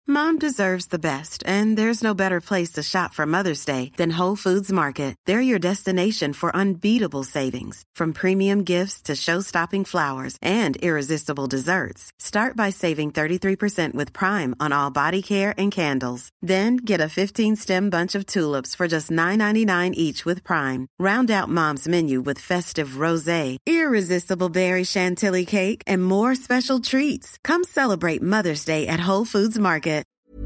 Mom deserves the best, and there's no better place to shop for Mother's Day than Whole Foods Market. They're your destination for unbeatable savings, from premium gifts to show-stopping flowers and irresistible desserts. Start by saving 33% with Prime on all body care and candles. Then get a 15-stem bunch of tulips for just $9.99 each with Prime. Round out Mom's menu with festive rosé, irresistible berry chantilly cake, and more special treats. Come celebrate Mother's Day at Whole Foods Market.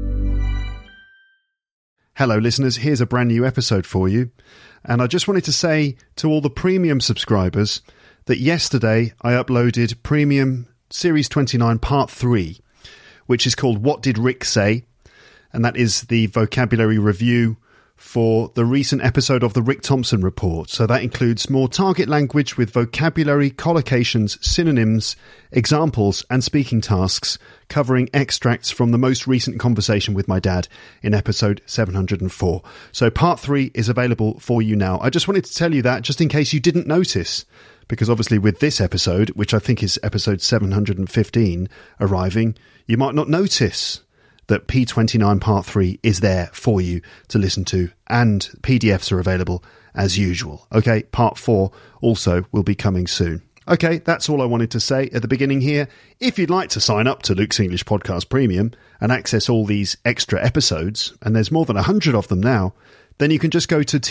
Hello listeners, here's a brand new episode for you. And I just wanted to say to all the premium subscribers that yesterday I uploaded Premium Series 29 Part 3, which is called What Did Rick Say? And that is the vocabulary review for the recent episode of the Rick Thompson Report. So that includes more target language with vocabulary, collocations, synonyms, examples and speaking tasks, covering extracts from the most recent conversation with my dad in episode 704. So part 3 is available for you now. I just wanted to tell you that just in case you didn't notice, because obviously with this episode, which I think is episode 715 arriving, you might not notice that P29 Part 3 is there for you to listen to, and PDFs are available as usual. Okay, Part 4 also will be coming soon. Okay, that's all I wanted to say at the beginning here. If you'd like to sign up to Luke's English Podcast Premium and access all these extra episodes, and there's more than 100 of them now, then you can just go to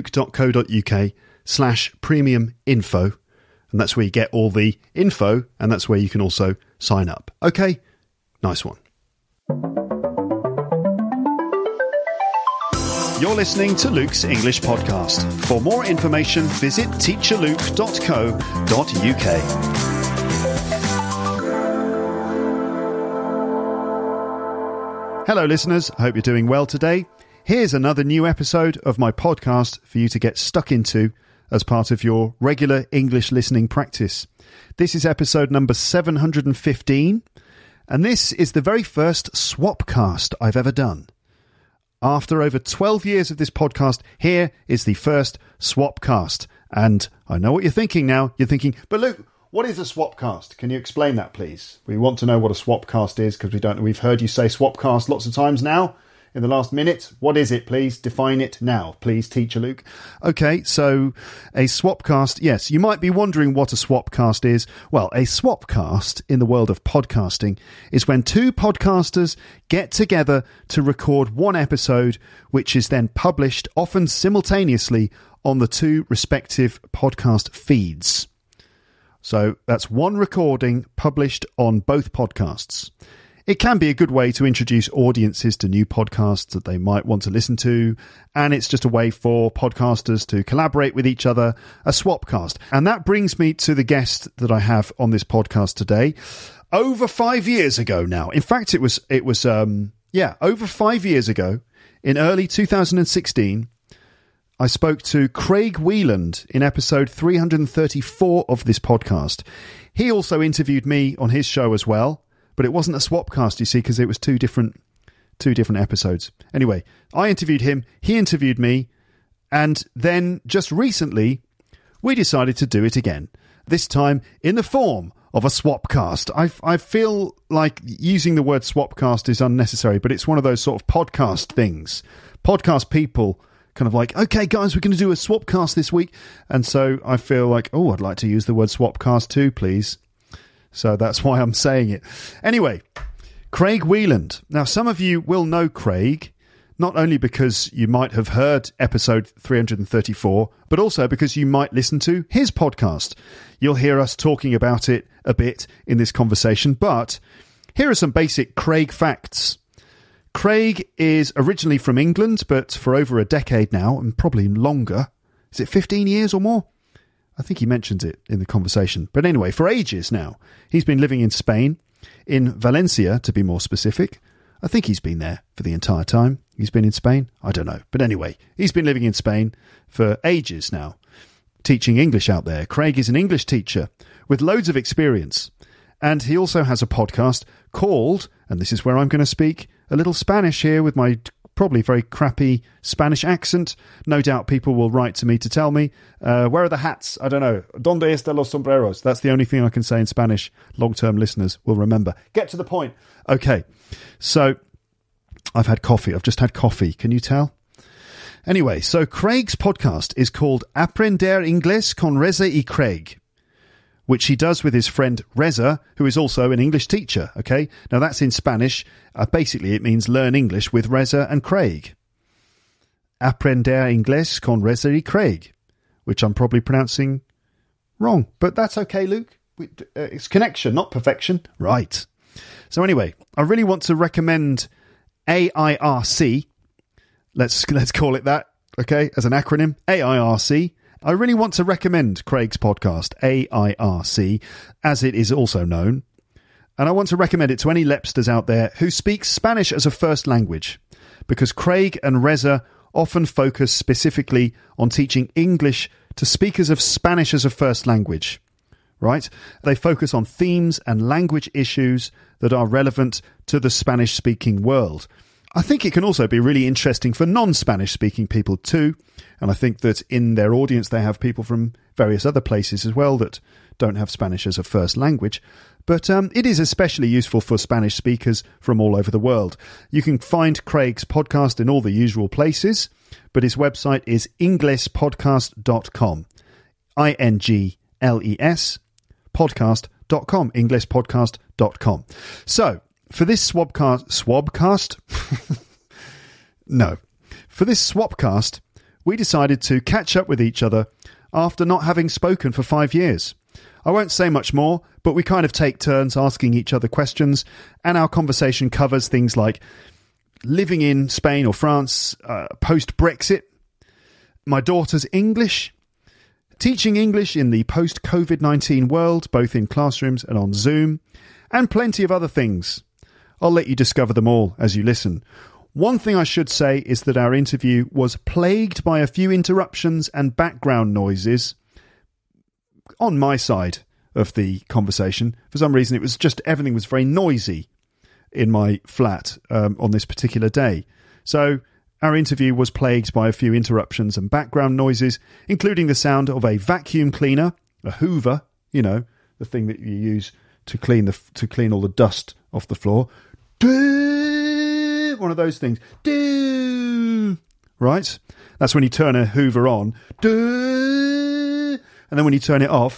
teacherluke.co.uk/premium info, and that's where you get all the info, and that's where you can also sign up. Okay, nice one. You're listening to Luke's English Podcast. For more information, visit teacherluke.co.uk. Hello listeners, I hope you're doing well today. Here's another new episode of my podcast for you to get stuck into as part of your regular English listening practice. This is episode number 715, and this is the very first Swapcast I've ever done. After over 12 years of this podcast, here is the first Swapcast. And I know what you're thinking now. You're thinking, but Luke, what is a Swapcast? Can you explain that, please? We want to know what a Swapcast is because we don't know. We've heard you say Swapcast lots of times now in the last minute. What is it, please? Define it now, please, Teacher Luke. Okay, so a Swapcast, yes, you might be wondering what a Swapcast is. Well, a Swapcast in the world of podcasting is when two podcasters get together to record one episode, which is then published, often simultaneously, on the two respective podcast feeds. So that's one recording published on both podcasts. It can be a good way to introduce audiences to new podcasts that they might want to listen to, and it's just a way for podcasters to collaborate with each other, a swapcast. And that brings me to the guest that I have on this podcast today. Over 5 years ago now, in fact, it was over 5 years ago, in early 2016, I spoke to Craig Wieland in episode 334 of this podcast. He also interviewed me on his show as well. But it wasn't a swapcast, you see, because it was two different episodes. Anyway, I interviewed him, he interviewed me, and then just recently, we decided to do it again. This time in the form of a swapcast. I feel like using the word swapcast is unnecessary, but it's one of those sort of podcast things. Podcast people kind of like, okay, guys, we're going to do a swapcast this week. And so I feel like, I'd like to use the word swapcast too, please. So that's why I'm saying it. Anyway, Craig Wieland. Now, some of you will know Craig, not only because you might have heard episode 334, but also because you might listen to his podcast. You'll hear us talking about it a bit in this conversation, but here are some basic Craig facts. Craig is originally from England, but for over a decade now, and probably longer, is it 15 years or more? I think he mentions it in the conversation. But anyway, for ages now, he's been living in Spain, in Valencia to be more specific. I think he's been there for the entire time. He's been in Spain? I don't know. But anyway, he's been living in Spain for ages now, teaching English out there. Craig is an English teacher with loads of experience. And he also has a podcast called, and this is where I'm going to speak a little Spanish here with my probably very crappy Spanish accent. No doubt people will write to me to tell me, where are the hats? I don't know. ¿Dónde están los sombreros? That's the only thing I can say in Spanish. Long-term listeners will remember. Get to the point. Okay, so I've had coffee. I've just had coffee. Can you tell? Anyway, so Craig's podcast is called Aprender Inglés con Reza y Craig, which he does with his friend Reza, who is also an English teacher, okay? Now, that's in Spanish. Basically, it means learn English with Reza and Craig. Aprender Inglés con Reza y Craig, which I'm probably pronouncing wrong. But that's okay, Luke. It's connection, not perfection. Right. So anyway, I really want to recommend AIRC. Let's call it that, okay, as an acronym. AIRC. I really want to recommend Craig's podcast, AIRC, as it is also known. And I want to recommend it to any Lepsters out there who speak Spanish as a first language, because Craig and Reza often focus specifically on teaching English to speakers of Spanish as a first language. Right? They focus on themes and language issues that are relevant to the Spanish-speaking world. I think it can also be really interesting for non-Spanish-speaking people too, and I think that in their audience they have people from various other places as well that don't have Spanish as a first language. But it is especially useful for Spanish speakers from all over the world. You can find Craig's podcast in all the usual places, but his website is inglespodcast.com. INGLES podcast.com, inglespodcast.com. So, for this swabcast, for this swapcast, we decided to catch up with each other after not having spoken for 5 years. I won't say much more, but we kind of take turns asking each other questions, and our conversation covers things like living in Spain or France post-Brexit, my daughter's English, teaching English in the post-COVID-19 world, both in classrooms and on Zoom, and plenty of other things. I'll let you discover them all as you listen. One thing I should say is that our interview was plagued by a few interruptions and background noises on my side of the conversation. For some reason, it was just everything was very noisy in my flat on this particular day. So our interview was plagued by a few interruptions and background noises, including the sound of a vacuum cleaner, a Hoover, you know, the thing that you use to clean all the dust off the floor. One of those things. Right? That's when you turn a Hoover on. And then when you turn it off,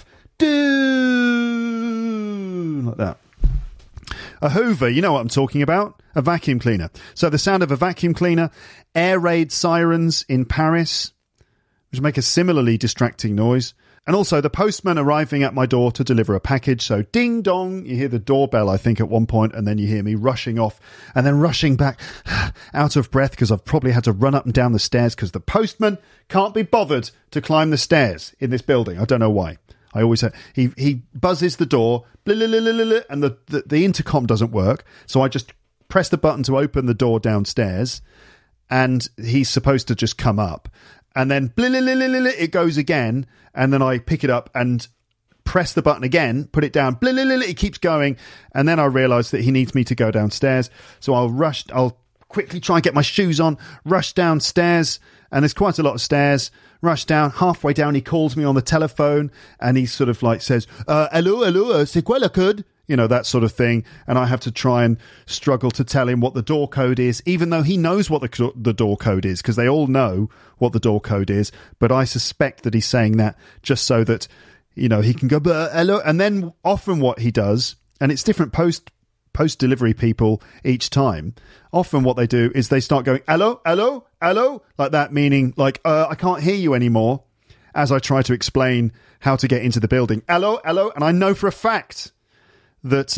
like that. A Hoover, you know what I'm talking about? A vacuum cleaner. So the sound of a vacuum cleaner, air raid sirens in Paris, which make a similarly distracting noise, and also the postman arriving at my door to deliver a package. So ding dong, you hear the doorbell, I think, at one point, and then you hear me rushing off and then rushing back out of breath because I've probably had to run up and down the stairs because the postman can't be bothered to climb the stairs in this building. I don't know why. I always say he buzzes the door, blah, blah, blah, blah, blah, and the intercom doesn't work. So I just press the button to open the door downstairs, and he's supposed to just come up. And then blah, blah, blah, blah, blah, it goes again, and then I pick it up and press the button again, put it down, blah, blah, blah, blah, it keeps going, and then I realise that he needs me to go downstairs. So I'll quickly try and get my shoes on, rush downstairs, and there's quite a lot of stairs. Rush down, halfway down he calls me on the telephone, and he sort of like says, hello, c'est quoi le code? You know, that sort of thing. And I have to try and struggle to tell him what the door code is, even though he knows what the door code is, because they all know what the door code is. But I suspect that he's saying that just so that, you know, he can go, hello. And then often what he does, and it's different post-delivery people each time, often what they do is they start going, hello, like that, meaning like, I can't hear you anymore, as I try to explain how to get into the building. Hello. And I know for a fact that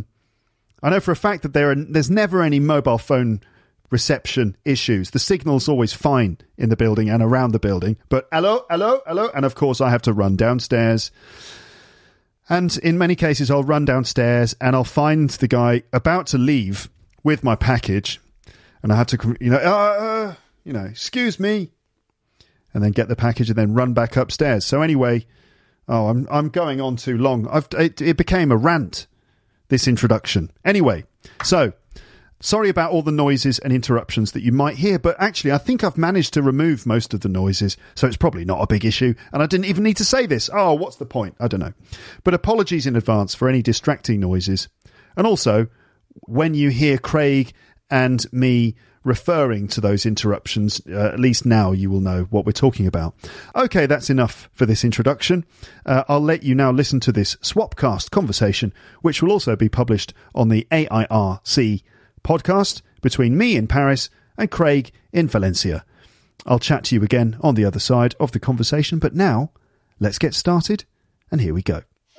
there's never any mobile phone reception issues. The signal's always fine in the building and around the building. But hello. And of course I have to run downstairs. And in many cases I'll run downstairs and I'll find the guy about to leave with my package. And I have to, excuse me. And then get the package and then run back upstairs. So anyway, I'm going on too long. It became a rant, this introduction. Anyway, so sorry about all the noises and interruptions that you might hear, but actually I think I've managed to remove most of the noises, so it's probably not a big issue, and I didn't even need to say this. Oh, what's the point? I don't know. But apologies in advance for any distracting noises. And also, when you hear Craig and me referring to those interruptions. At least now you will know what we're talking about. Okay, that's enough for this introduction. I'll let you now listen to this Swapcast conversation, which will also be published on the AIRC podcast between me in Paris and Craig in Valencia. I'll chat to you again on the other side of the conversation, but now let's get started, and here we go.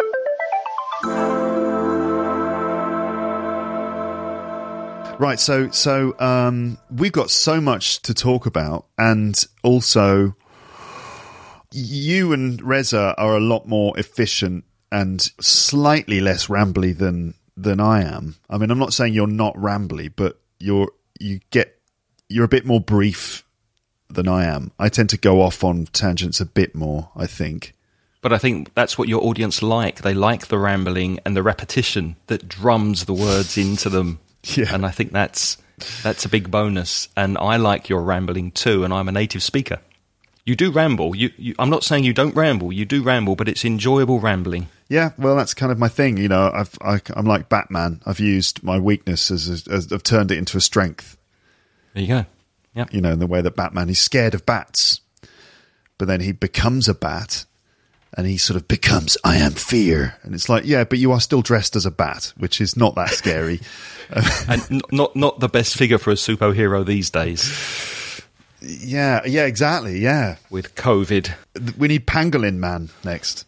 Right, so we've got so much to talk about, and also you and Reza are a lot more efficient and slightly less rambly than I am. I mean, I'm not saying you're not rambly, but you're a bit more brief than I am. I tend to go off on tangents a bit more, I think. But I think that's what your audience like. They like the rambling and the repetition that drums the words into them. Yeah. And I think that's a big bonus. And I like your rambling too, and I'm a native speaker. You do ramble. I'm not saying you don't ramble. You do ramble, but it's enjoyable rambling. Yeah, well, that's kind of my thing. You know, I'm like Batman. I've used my weakness as I've turned it into a strength. There you go. Yeah. You know, in the way that Batman is scared of bats, but then he becomes a bat. And he sort of becomes, I am fear. And it's like, yeah, but you are still dressed as a bat, which is not that scary. And not the best figure for a superhero these days. Yeah, exactly, yeah. With COVID. We need Pangolin Man next.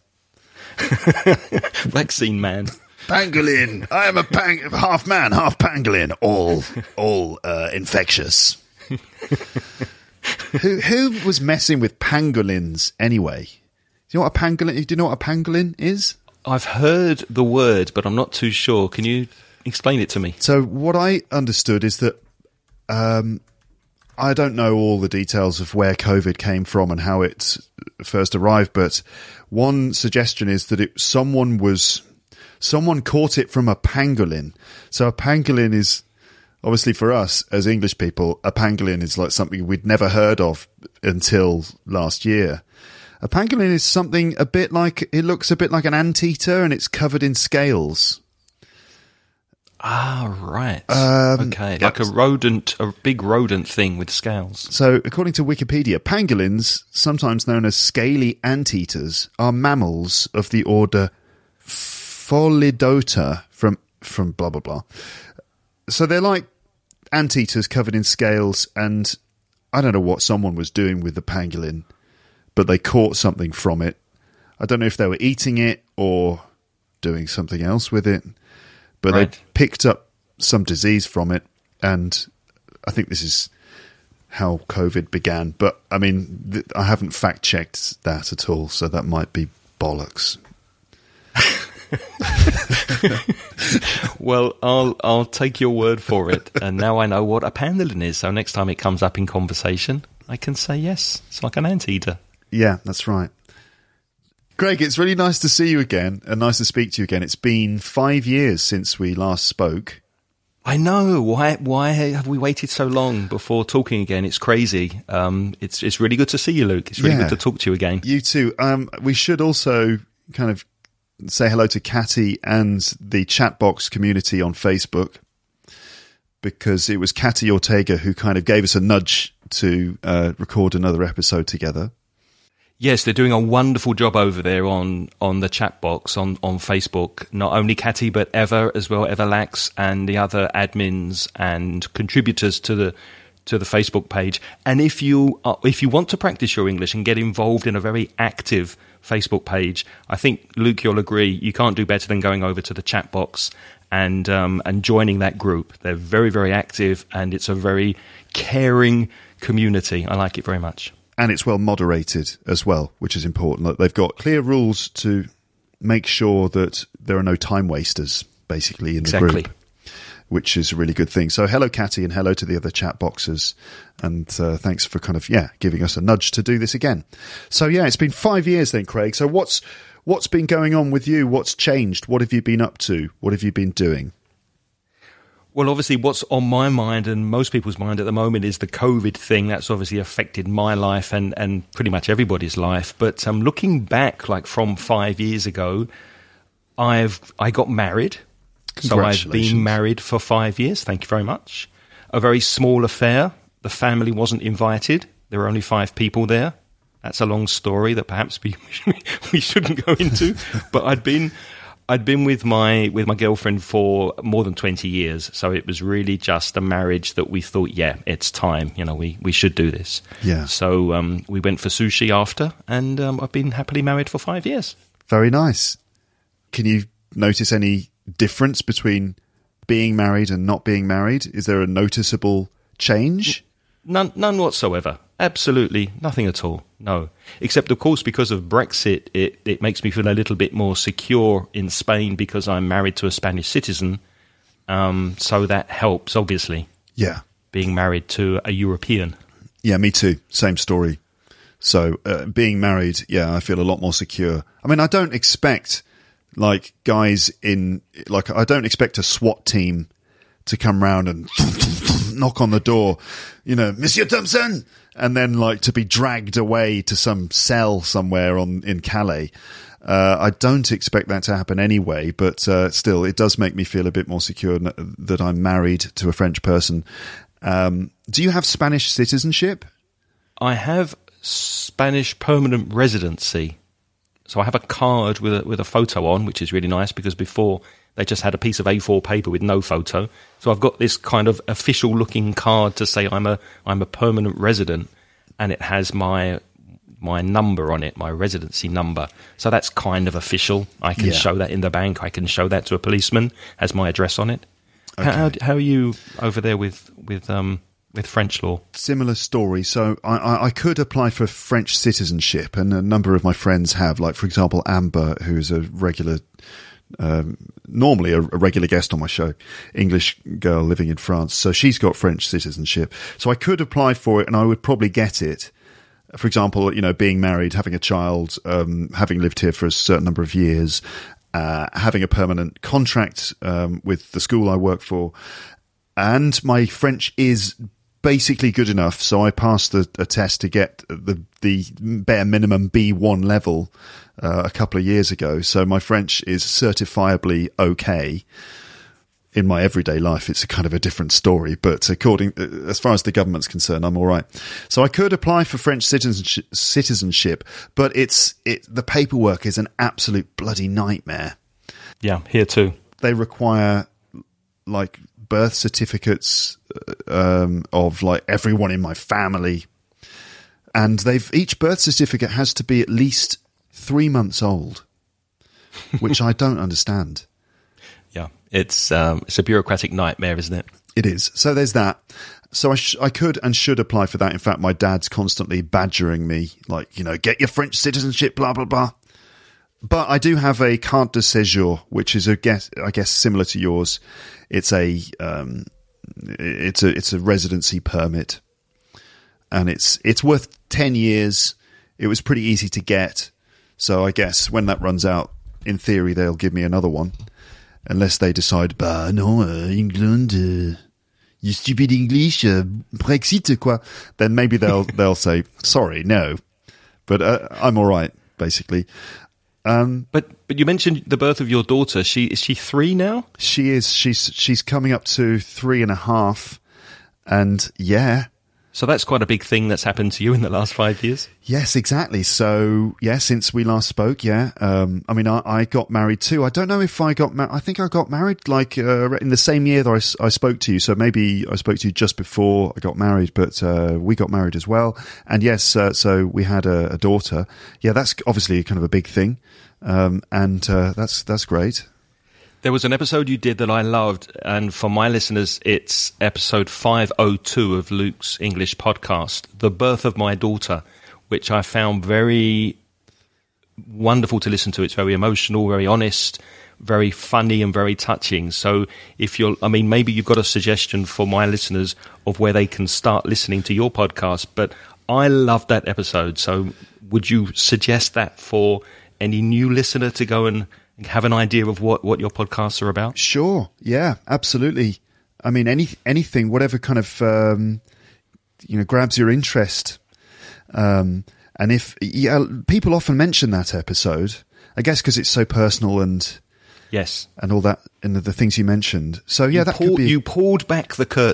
Vaccine Man. Pangolin! I am a half man, half pangolin. All infectious. Who was messing with pangolins anyway? Do you know what a pangolin is? I've heard the word, but I'm not too sure. Can you explain it to me? So what I understood is that I don't know all the details of where COVID came from and how it first arrived, but one suggestion is that someone caught it from a pangolin. So a pangolin is, obviously for us as English people, a pangolin is like something we'd never heard of until last year. A pangolin is something it looks a bit like an anteater, and it's covered in scales. Ah, right. Okay, like a big rodent thing with scales. So, according to Wikipedia, pangolins, sometimes known as scaly anteaters, are mammals of the order Pholidota from blah, blah, blah. So they're like anteaters covered in scales, and I don't know what someone was doing with the pangolin, but they caught something from it. I don't know if they were eating it or doing something else with it, but right. They picked up some disease from it, and I think this is how COVID began. But, I mean, I haven't fact-checked that at all, so that might be bollocks. Well, I'll take your word for it, and now I know what a pangolin is, so next time it comes up in conversation, I can say yes, it's like an anteater. Yeah, that's right. Greg, it's really nice to see you again and nice to speak to you again. It's been 5 years since we last spoke. I know. Why have we waited so long before talking again? It's crazy. It's really good to see you, Luke. It's really good to talk to you again. You too. We should also kind of say hello to Catty and the Chatbox community on Facebook, because it was Catty Ortega who kind of gave us a nudge to record another episode together. Yes, they're doing a wonderful job over there on the chat box on Facebook. Not only Catty, but Eva as well, Everlax, and the other admins and contributors to the Facebook page. And if you want to practice your English and get involved in a very active Facebook page, I think, Luke, you'll agree, you can't do better than going over to the chat box and joining that group. They're very, very active, and it's a very caring community. I like it very much. And it's well moderated as well, which is important. They've got clear rules to make sure that there are no time wasters, basically, in the group, which is a really good thing. So hello, Catty, and hello to the other chat boxers. And thanks for kind of, giving us a nudge to do this again. So, it's been 5 years then, Craig. So what's been going on with you? What's changed? What have you been up to? What have you been doing? Well, obviously, what's on my mind and most people's mind at the moment is the COVID thing. That's obviously affected my life and pretty much everybody's life. But looking back, like from 5 years ago, I got married. So I've been married for 5 years. Thank you very much. a very small affair. The family wasn't invited. There were only 5 people there. That's a long story that perhaps we shouldn't go into. But I'd been with my girlfriend for more than 20 years, so it was really just a marriage that we thought, yeah, it's time. We should do this. Yeah. So we went for sushi after, and I've been happily married for 5 years. Very nice. Can you notice any difference between being married and not being married? Is there a noticeable change? None whatsoever. Absolutely nothing at all. No. Except, of course, because of Brexit, it makes me feel a little bit more secure in Spain because I'm married to a Spanish citizen. So that helps, obviously. Yeah. Being married to a European. Yeah, me too. Same story. So being married, yeah, I feel a lot more secure. I mean, I don't expect guys I don't expect a SWAT team to come round and knock on the door, Monsieur Thompson, and then to be dragged away to some cell somewhere in Calais. I don't expect that to happen anyway, but still, it does make me feel a bit more secure that I'm married to a French person. Do you have Spanish citizenship? I have Spanish permanent residency. So I have a card with a photo on, which is really nice because before they just had a piece of A4 paper with no photo. So I've got this kind of official looking card to say I'm a permanent resident, and it has my number on it, my residency number. So that's kind of official. I can show that in the bank. I can show that to a policeman, has my address on it. Okay. How are you over there with French law? Similar story. So I could apply for French citizenship, and a number of my friends have. Like, for example, Amber, who's a regular, normally a regular guest on my show, English girl living in France. So she's got French citizenship. So I could apply for it, and I would probably get it. For example, being married, having a child, having lived here for a certain number of years, having a permanent contract with the school I work for, and my French is basically good enough. So I passed a test to get the bare minimum B1 level a couple of years ago. So my French is certifiably okay. In my everyday life, it's a kind of a different story, but as far as the government's concerned, I'm all right. So I could apply for French citizenship, but the paperwork is an absolute bloody nightmare. Yeah, here too. They require birth certificates of everyone in my family, and each birth certificate has to be at least 3 months old, which I don't understand. Yeah, it's a bureaucratic nightmare, isn't it? It is. So there's that. So I could and should apply for that. In fact, my dad's constantly badgering me, get your French citizenship, blah, blah, blah. But I do have a carte de séjour, which is I guess similar to yours. It's a residency permit, and it's worth 10 years. It was pretty easy to get. So I guess when that runs out, in theory, they'll give me another one. Unless they decide, England, you stupid English, Brexit, quoi. Then maybe they'll say, sorry, no. But I'm all right, basically. But you mentioned the birth of your daughter. Is she 3 now? She is. She's coming up to 3.5, and yeah. So that's quite a big thing that's happened to you in the last 5 years. Yes, exactly. So yeah, since we last spoke, yeah. I got married too. I don't know if I got married. I think I got married in the same year that I spoke to you. So maybe I spoke to you just before I got married, but we got married as well. And yes, so we had a daughter. Yeah, that's obviously kind of a big thing, and that's great. There was an episode you did that I loved, and for my listeners, it's episode 502 of Luke's English podcast, The Birth of My Daughter, which I found very wonderful to listen to. It's very emotional, very honest, very funny, and very touching. So maybe you've got a suggestion for my listeners of where they can start listening to your podcast, but I loved that episode. So would you suggest that for any new listener to go and have an idea of what your podcasts are about? Sure. Yeah, absolutely. I mean, anything, whatever kind of, grabs your interest. And people often mention that episode, I guess, because it's so personal and yes, and all that, and the things you mentioned. So yeah, could be. You pulled back the curtain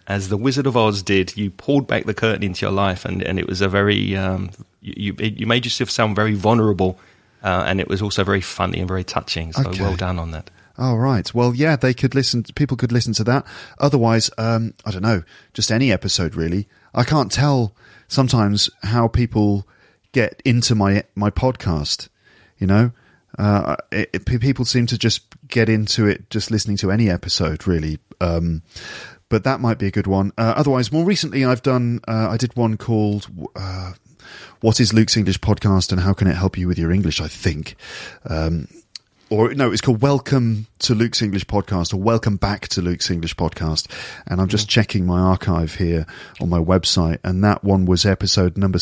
as the Wizard of Oz did. You pulled back the curtain into your life, and it was a very you made yourself sound very vulnerable, and it was also very funny and very touching. So well done on that. Oh, right. Well, yeah, people could listen to that. Otherwise, I don't know, just any episode, really. I can't tell sometimes how people get into my podcast, you know? People seem to just get into it just listening to any episode, really. But that might be a good one. Otherwise, more recently, I did one called What is Luke's English Podcast and How Can It Help You With Your English, I think. It's called Welcome to Luke's English Podcast, or Welcome Back to Luke's English Podcast. And I'm just checking my archive here on my website, and that one was episode number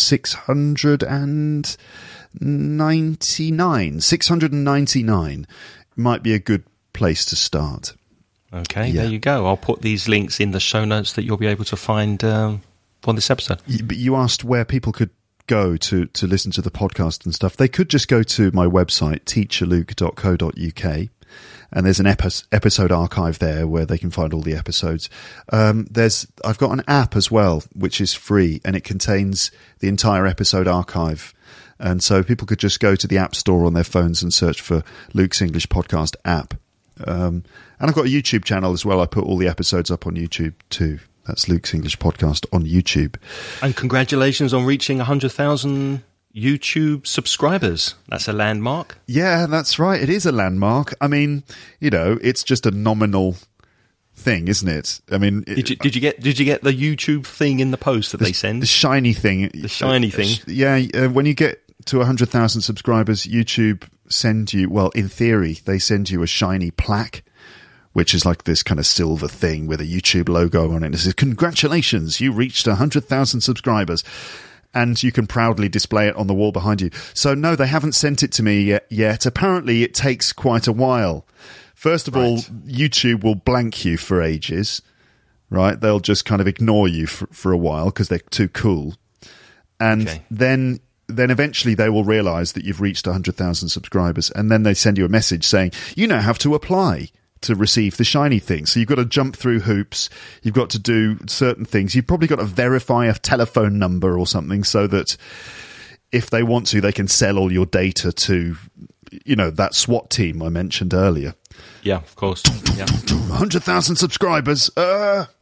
699. 699 might be a good place to start. Okay, There you go. I'll put these links in the show notes that you'll be able to find on this episode. But you asked where people could go to listen to the podcast and stuff. They could just go to my website, teacherluke.co.uk, and there's an episode archive there where they can find all the episodes. I've got an app as well, which is free, and it contains the entire episode archive. And so people could just go to the App Store on their phones and search for Luke's English Podcast app. And I've got a YouTube channel as well. I put all the episodes up on YouTube too. That's Luke's English Podcast on YouTube. And congratulations on reaching 100,000 YouTube subscribers. That's a landmark. Yeah, that's right. It is a landmark. I mean, it's just a nominal thing, isn't it? I mean, did you get the YouTube thing in the post that they send? The shiny thing. The shiny thing. Yeah, when you get to 100,000 subscribers, YouTube send you, well, in theory, they send you a shiny plaque, which is like this kind of silver thing with a YouTube logo on it. And it says, congratulations, you reached 100,000 subscribers. And you can proudly display it on the wall behind you. So, no, they haven't sent it to me yet. Apparently, it takes quite a while. First of all, YouTube will blank you for ages, right? They'll just kind of ignore you for a while because they're too cool. And then eventually they will realize that you've reached 100,000 subscribers. And then they send you a message saying, you now have to apply to receive the shiny thing. So you've got to jump through hoops. You've got to do certain things. You've probably got to verify a telephone number or something so that if they want to, they can sell all your data to, that SWAT team I mentioned earlier. Yeah, of course. 100,000 subscribers. But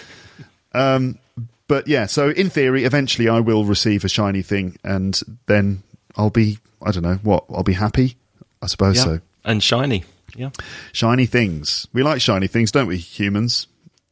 yeah, so in theory, eventually I will receive a shiny thing and then I'll be, I'll be happy. I suppose so. And shiny. Yeah. Shiny things. We like shiny things, don't we, humans?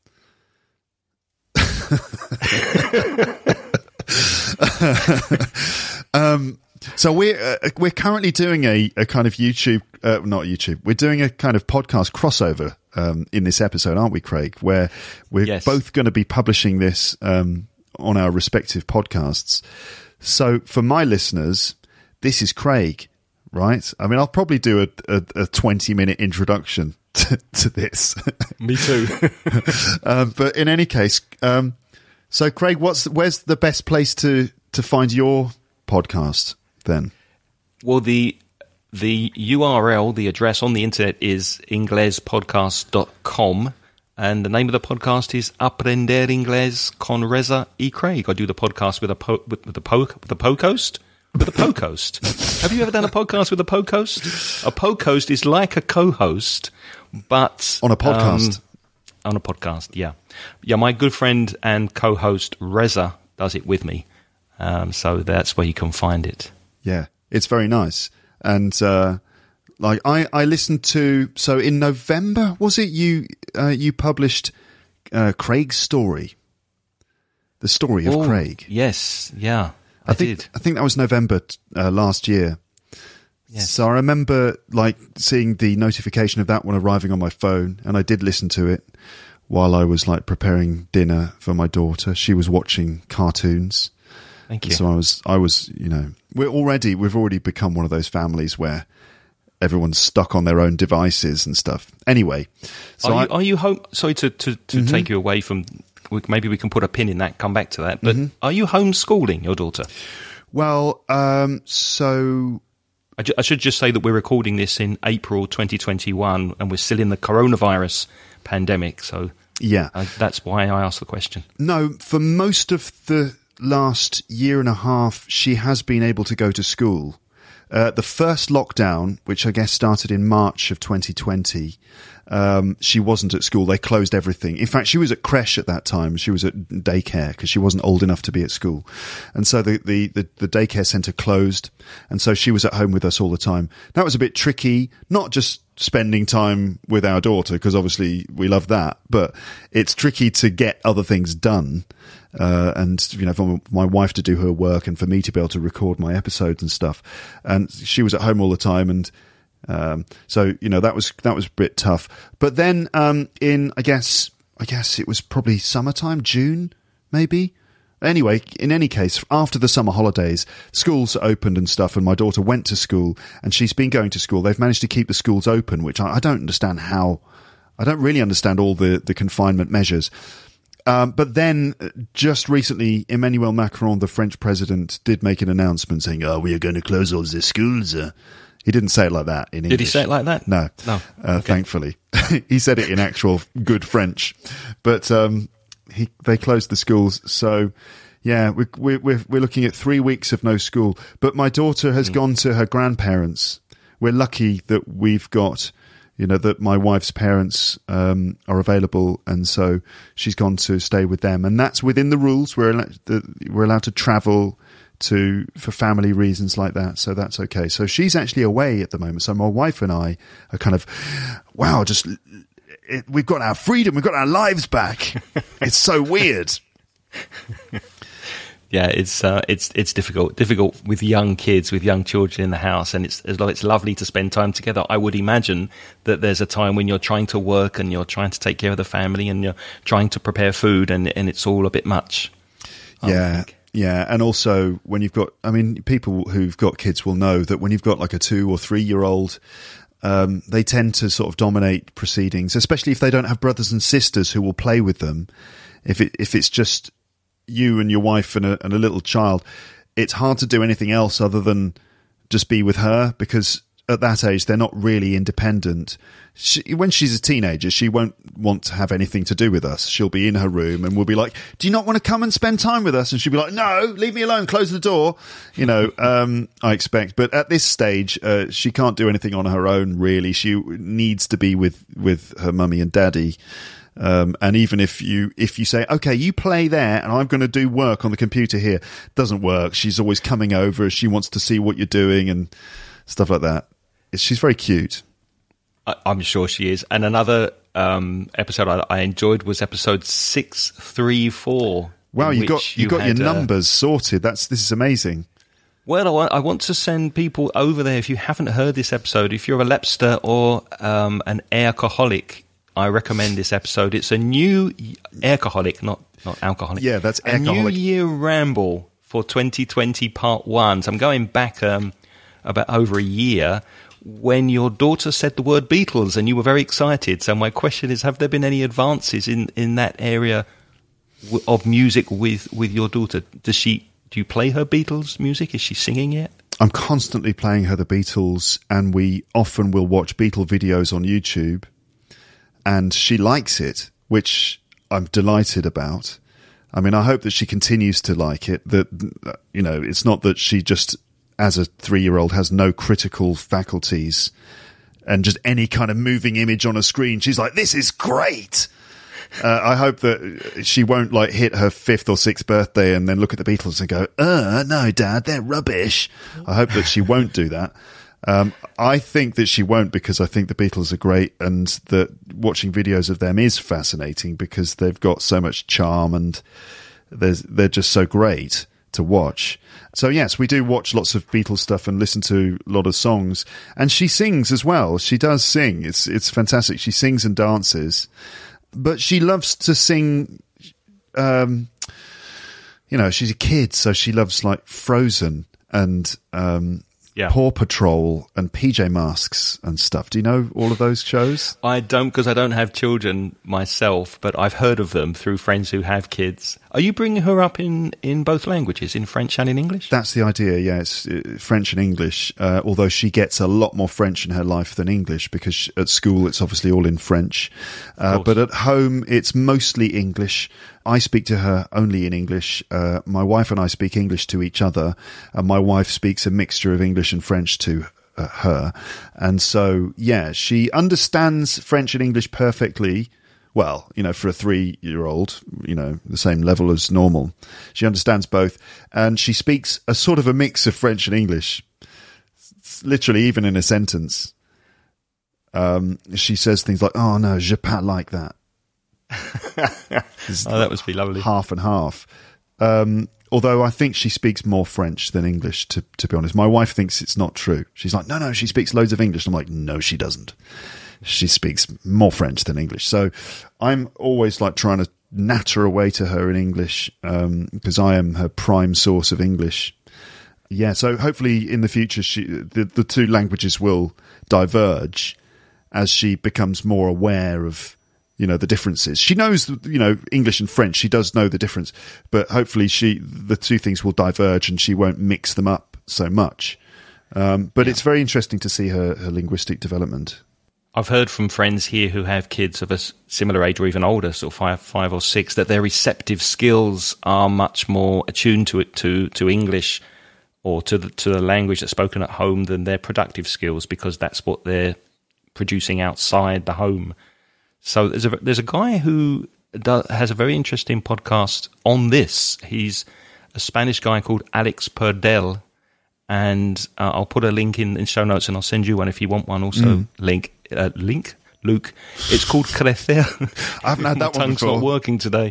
So we're currently doing a kind of YouTube, not YouTube. We're doing a kind of podcast crossover in this episode, aren't we, Craig? Where we're both going to be publishing this on our respective podcasts. So for my listeners, this is Craig. Right? I mean, I'll probably do a 20-minute introduction to this. Me too. But in any case, so Craig, where's the best place to find your podcast then? Well, the URL, the address on the internet is inglespodcast.com, and the name of the podcast is Aprender Inglés con Reza y Craig. I do the podcast with the Pocoast. With a Pocoast. Have you ever done a podcast with a Pocoast? A Pocoast is like a co-host, but on a podcast. On a podcast, yeah. Yeah, my good friend and co-host Reza does it with me. So that's where you can find it. Yeah, it's very nice. And I listened to, so in November, was it you published Craig's story? The story of Craig. Yes, yeah. I think that was November last year. Yes. So I remember seeing the notification of that one arriving on my phone, and I did listen to it while I was preparing dinner for my daughter. She was watching cartoons. Thank you. So I was, we've already become one of those families where everyone's stuck on their own devices and stuff. Anyway, so are you home? Sorry to take you away from. Maybe we can put a pin in that, come back to that. But are you homeschooling your daughter? Well, so... I should just say that we're recording this in April 2021 and we're still in the coronavirus pandemic. So Yeah. That's why I asked the question. No, for most of the last year and a half, she has been able to go to school. The first lockdown, which I guess started in March of 2020, she wasn't at school. They closed everything. In fact, she was at creche at that time. She was at daycare because she wasn't old enough to be at school. And so the daycare centre closed. And so she was at home with us all the time. That was a bit tricky, not just spending time with our daughter, because obviously we love that, but it's tricky to get other things done. And, you know, for my wife to do her work and for me to be able to record my episodes and stuff. And she was at home all the time. And, so, you know, that was a bit tough. But then, I guess it was probably summertime, June, maybe. Anyway, in any case, after the summer holidays, schools opened and stuff, and my daughter went to school, and she's been going to school. They've managed to keep the schools open, which I don't understand how. I don't really understand all the confinement measures. But then, just recently, Emmanuel Macron, the French president, did make an announcement saying, we are going to close all the schools. He didn't say it like that in English. Did he say it like that? No. Okay. Thankfully. He said it in actual good French. But they closed the schools. So, yeah, we're looking at 3 weeks of no school. But my daughter has gone to her grandparents. We're lucky that we've got... You know, that my wife's parents are available, and so she's gone to stay with them, and that's within the rules. We're allowed to travel for family reasons like that, so that's okay. So she's actually away at the moment. So my wife and I are kind of, wow, we've got our freedom, we've got our lives back. It's so weird. Yeah, it's difficult with young kids, with young children in the house, and it's lovely to spend time together. I would imagine that there's a time when you're trying to work and you're trying to take care of the family and you're trying to prepare food, and it's all a bit much. Yeah, and also when you've got, I mean, people who've got kids will know that when you've got like a 2 or 3 year old, they tend to sort of dominate proceedings, especially if they don't have brothers and sisters who will play with them. If it's just you and your wife and a little child, it's hard to do anything else other than just be with her, because at that age they're not really independent. When she's a teenager, she won't want to have anything to do with us. She'll be in her room and we'll be like, do you not want to come and spend time with us? And she'll be like, no, leave me alone, close the door. You know, I expect. But at this stage, she can't do anything on her own, really. She needs to be with her mummy and daddy. And even if you say, okay, you play there and I'm going to do work on the computer here, doesn't work. She's always coming over. She wants to see what you're doing and stuff like that. She's very cute. I'm sure she is. And another episode I enjoyed was episode 634. Wow, you got your numbers sorted. This is amazing. Well, I want to send people over there. If you haven't heard this episode, if you're a Lepster or an alcoholic, I recommend this episode. It's a new alcoholic, not alcoholic. Yeah, that's a alcoholic. New Year Ramble for 2020 Part 1. So I'm going back about over a year when your daughter said the word Beatles and you were very excited. So my question is, have there been any advances in that area of music with your daughter? Do you play her Beatles music? Is she singing yet? I'm constantly playing her the Beatles, and we often will watch Beatle videos on YouTube. And she likes it, which I'm delighted about. I mean, I hope that she continues to like it. That, you know, it's not that she just, as a 3-year-old, has no critical faculties and just any kind of moving image on a screen, she's like, this is great. I hope that she won't like hit her 5th or 6th birthday and then look at the Beatles and go, no, Dad, they're rubbish. I hope that she won't do that. I think that she won't, because I think the Beatles are great, and that watching videos of them is fascinating because they've got so much charm and they're just so great to watch. So yes, we do watch lots of Beatles stuff and listen to a lot of songs, and she sings as well. She does sing. It's fantastic. She sings and dances, but she loves to sing. You know, she's a kid, so she loves like Frozen and Paw Patrol and PJ Masks and stuff. Do you know all of those shows? I don't, because I don't have children myself, but I've heard of them through friends who have kids. Are you bringing her up in both languages, in French and in English? That's the idea, yeah. It's French and English, although she gets a lot more French in her life than English because at school it's obviously all in French. But at home it's mostly English. I speak to her only in English. My wife and I speak English to each other, and my wife speaks a mixture of English and French to her. And so, yeah, she understands French and English perfectly. Well, for a 3-year-old, the same level as normal. She understands both. And she speaks a sort of a mix of French and English, literally even in a sentence. She says things like, oh, no, je pas like that. That must be lovely. Half and half. Although I think she speaks more French than English, to be honest. My wife thinks it's not true. She's like, no, she speaks loads of English. I'm like, no, she doesn't. She speaks more French than English. So I'm always like trying to natter away to her in English because I am her prime source of English. Yeah, so hopefully in the future the two languages will diverge as she becomes more aware of the differences. She knows English and French. She does know the difference, but hopefully the two things will diverge and she won't mix them up so much. But it's very interesting to see her linguistic development. I've heard from friends here who have kids of a similar age or even older, sort of five or six, that their receptive skills are much more attuned to English or to the language that's spoken at home than their productive skills, because that's what they're producing outside the home. So there's a guy who has a very interesting podcast on this. He's a Spanish guy called Alex Perdel, and I'll put a link in show notes, and I'll send you one if you want one also. Luke. It's called Crecer. I haven't had that one tongue's before. not working today.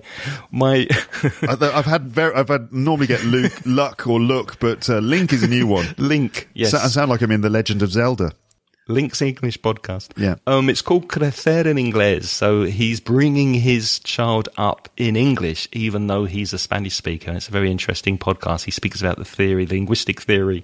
I've had normally get Luck or Look, but Link is a new one. Link, yes. I sound like I'm in The Legend of Zelda. Link's English podcast. Yeah. It's called Crecer en Inglés. So he's bringing his child up in English, even though he's a Spanish speaker. And it's a very interesting podcast. He speaks about the linguistic theory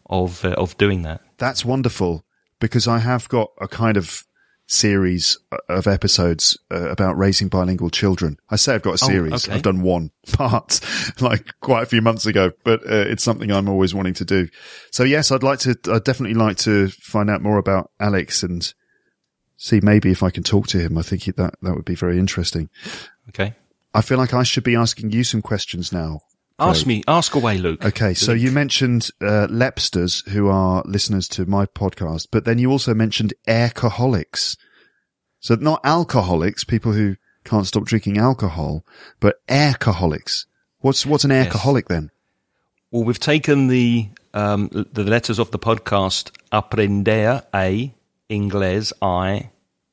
of doing that. That's wonderful, because I have got a kind of series of episodes about raising bilingual children. I say I've got a series. Okay. I've done one part like quite a few months ago, but it's something I'm always wanting to do. So yes, I'd definitely like to find out more about Alex and see maybe if I can talk to him. I think that would be very interesting. Okay. I feel like I should be asking you some questions now. Craig. Ask away, Luke. Okay, so you mentioned Lepsters, who are listeners to my podcast, but then you also mentioned alcoholics. So not alcoholics, people who can't stop drinking alcohol, but alcoholics. What's an alcoholic then? Well, we've taken the letters of the podcast aprender, A, inglés, I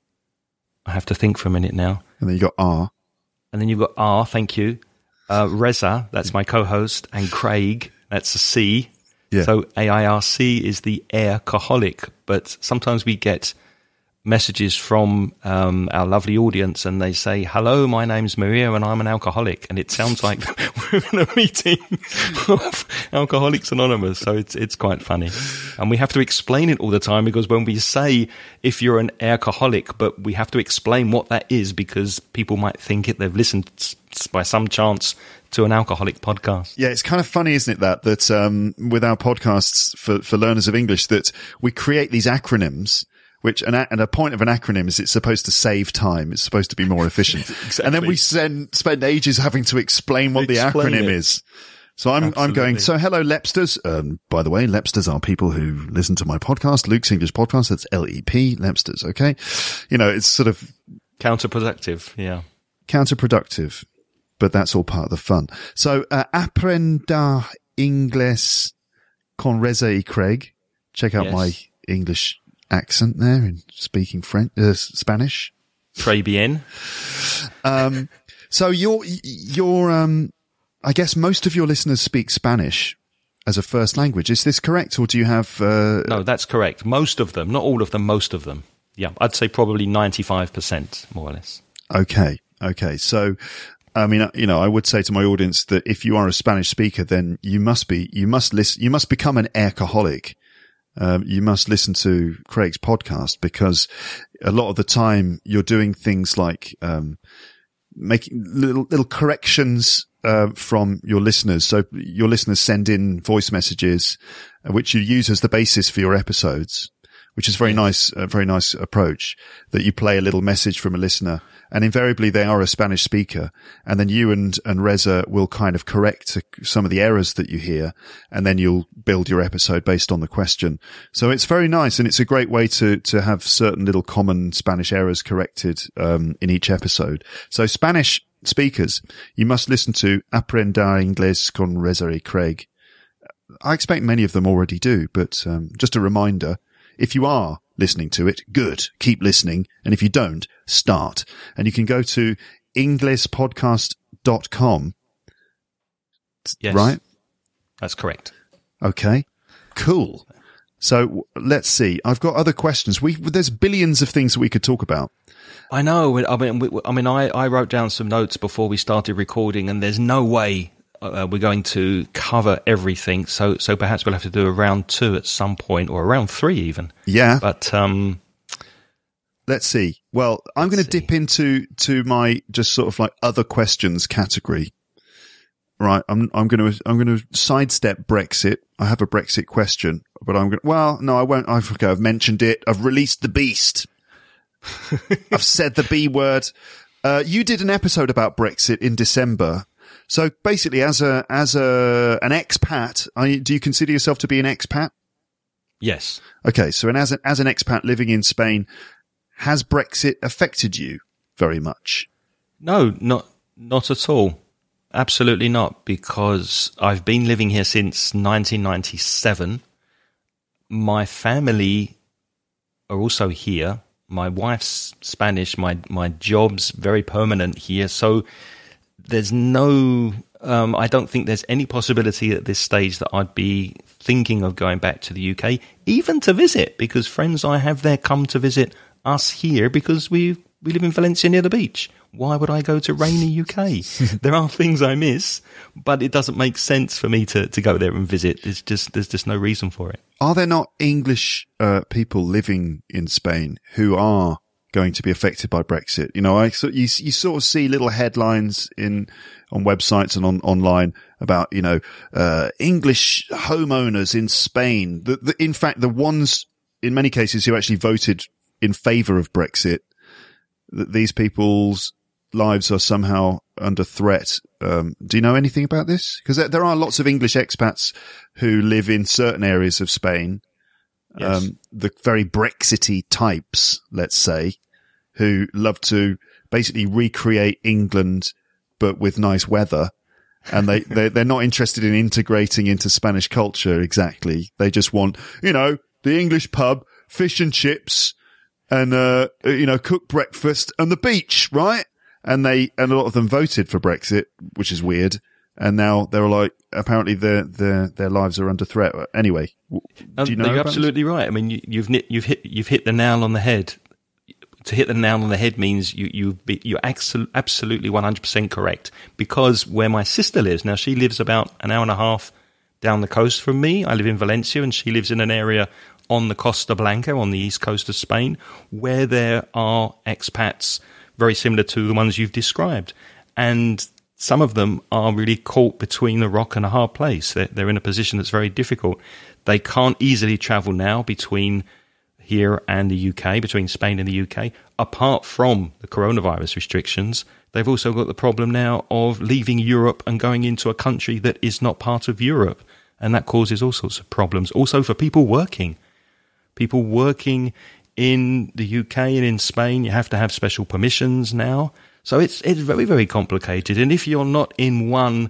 have to think for a minute now. And then you got R. And then you've got R, thank you. Reza, that's my co-host, and Craig, that's a C. Yeah. So AIRC is the alcoholic, but sometimes we get messages from our lovely audience, and they say, hello, my name's Maria and I'm an alcoholic, and it sounds like we're in a meeting of Alcoholics Anonymous, so it's quite funny. And we have to explain it all the time, because when we say if you're an alcoholic, but we have to explain what that is, because people might think they've listened by some chance to an alcoholic podcast. Yeah, it's kind of funny, isn't it, that with our podcasts for learners of English, that we create these acronyms, which and a point of an acronym is it's supposed to save time. It's supposed to be more efficient. Exactly. And then we spend ages having to explain what the acronym is. So I'm going, so hello, Lepsters. By the way, Lepsters are people who listen to my podcast, Luke's English Podcast. That's LEP, Lepsters, okay? It's sort of counterproductive, yeah. Counterproductive, but that's all part of the fun. So, Aprenda Inglés con Reza y Craig. Check out my English accent there in speaking Spanish. Très bien. So you're I guess most of your listeners speak Spanish as a first language. Is this correct, or do you have? No, that's correct. Most of them, not all of them, most of them. Yeah, I'd say probably 95%, more or less. Okay. So, I mean, I would say to my audience that if you are a Spanish speaker, then you must become an alcoholic. You must listen to Craig's podcast, because a lot of the time you're doing things like, making little corrections from your listeners. So your listeners send in voice messages, which you use as the basis for your episodes, which is very nice, a very nice approach, that you play a little message from a listener, and invariably they are a Spanish speaker, and then you and Reza will kind of correct some of the errors that you hear, and then you'll build your episode based on the question. So it's very nice, and it's a great way to have certain little common Spanish errors corrected in each episode. So Spanish speakers, you must listen to Aprender Inglés con Reza y Craig. I expect many of them already do, but just a reminder, if you are listening to it, good, keep listening. And if you don't, start. And you can go to inglespodcast.com. Yes. Right? That's correct. Okay. Cool. So let's see. I've got other questions. There's billions of things that we could talk about. I know. I wrote down some notes before we started recording, and there's no way we're going to cover everything. So perhaps we'll have to do a round 2 at some point, or a round 3 even. Yeah. But let's see. Well, I'm going to dip into my just sort of like other questions category. Right. I'm going to sidestep Brexit. I have a Brexit question, but no, I won't. I've mentioned it. I've released the beast. I've said the B word. You did an episode about Brexit in December. So basically, as an expat, do you consider yourself to be an expat? Yes. Okay. So, as an expat living in Spain, has Brexit affected you very much? No, not at all. Absolutely not, because I've been living here since 1997. My family are also here. My wife's Spanish. My job's very permanent here. So there's no, I don't think there's any possibility at this stage that I'd be thinking of going back to the UK, even to visit, because friends I have there come to visit us here because we live in Valencia near the beach. Why would I go to rainy UK? There are things I miss, but it doesn't make sense for me to go there and visit. There's just no reason for it. Are there not English people living in Spain who are going to be affected by Brexit? You know, you sort of see little headlines on websites and online about, you know, English homeowners in Spain. In fact, the ones in many cases who actually voted in favour of Brexit, that these people's lives are somehow under threat. Do you know anything about this? Because there are lots of English expats who live in certain areas of Spain. Yes. The very Brexity types, let's say, who love to basically recreate England, but with nice weather. And they're not interested in integrating into Spanish culture exactly. They just want, you know, the English pub, fish and chips, and, you know, cooked breakfast and the beach, right? And a lot of them voted for Brexit, which is weird. And now they're like, apparently their lives are under threat. Anyway, do you know? You're absolutely right. I mean, you've hit the nail on the head. To hit the nail on the head means you're absolutely 100% correct. Because where my sister lives now, she lives about an hour and a half down the coast from me. I live in Valencia, and she lives in an area on the Costa Blanca, on the east coast of Spain, where there are expats very similar to the ones you've described. And some of them are really caught between a rock and a hard place. They're in a position that's very difficult. They can't easily travel now between here and the UK, between Spain and the UK. Apart from the coronavirus restrictions, they've also got the problem now of leaving Europe and going into a country that is not part of Europe. And that causes all sorts of problems. Also for people working. People working in the UK and in Spain, you have to have special permissions now. So it's very, very complicated. And if you're not on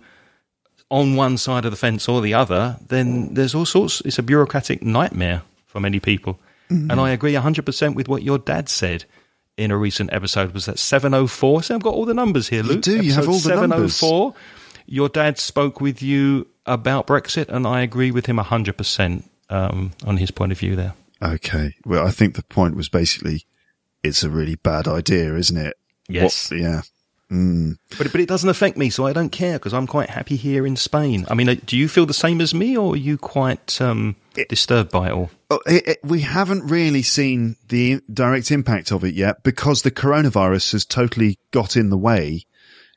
one side of the fence or the other, then there's all sorts. It's a bureaucratic nightmare for many people. Mm-hmm. And I agree 100% with what your dad said in a recent episode. Was that 704? So I've got all the numbers here, Luke. You do. You have all the numbers. 704. Your dad spoke with you about Brexit, and I agree with him 100% on his point of view there. Okay. Well, I think the point was basically, it's a really bad idea, isn't it? Yes. Yeah. Mm. But it doesn't affect me, so I don't care, because I'm quite happy here in Spain. I mean, do you feel the same as me, or are you quite disturbed by it all? We haven't really seen the direct impact of it yet, because the coronavirus has totally got in the way.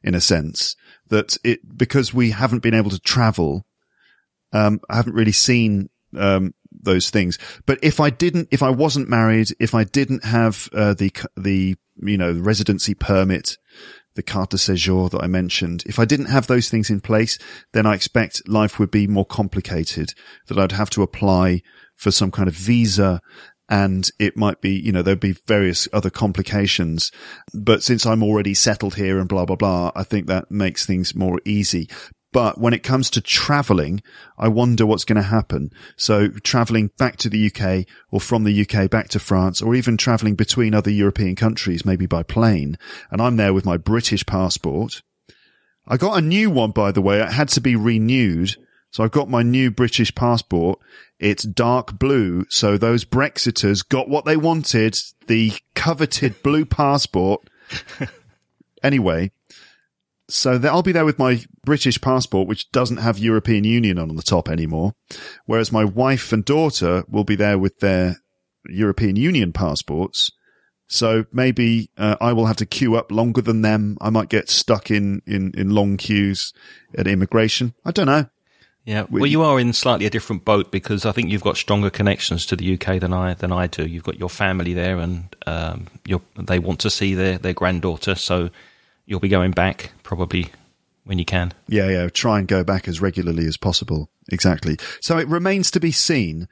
in a sense, that because we haven't been able to travel, I haven't really seen, those things. But if I wasn't married, if I didn't have, the residency permit, the carte de séjour that I mentioned, if I didn't have those things in place, then I expect life would be more complicated, that I'd have to apply for some kind of visa, and it might be, there'd be various other complications. But since I'm already settled here and blah, blah, blah, I think that makes things more easy. But when it comes to traveling, I wonder what's going to happen. So traveling back to the UK, or from the UK back to France, or even traveling between other European countries, maybe by plane. And I'm there with my British passport. I got a new one, by the way. It had to be renewed. So I've got my new British passport. It's dark blue. So those Brexiters got what they wanted, the coveted blue passport. Anyway. So I'll be there with my British passport, which doesn't have European Union on the top anymore, whereas my wife and daughter will be there with their European Union passports. So maybe I will have to queue up longer than them. I might get stuck in long queues at immigration. I don't know. Yeah, well, you are in slightly a different boat, because I think you've got stronger connections to the UK than I do. You've got your family there, and they want to see their granddaughter, so you'll be going back probably when you can. Yeah. Try and go back as regularly as possible. Exactly. So it remains to be seen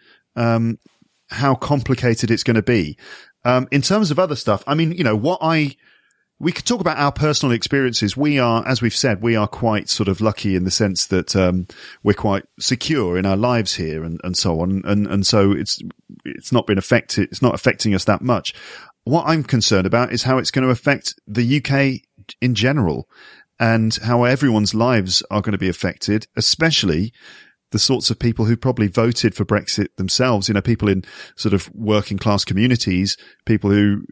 how complicated it's going to be. In terms of other stuff, I mean, we could talk about our personal experiences. We are, as we've said, we are quite sort of lucky in the sense that we're quite secure in our lives here and so on. And so it's not been affected. It's not affecting us that much. What I'm concerned about is how it's going to affect the UK in general, and how everyone's lives are going to be affected, especially the sorts of people who probably voted for Brexit themselves, people in sort of working class communities, people who,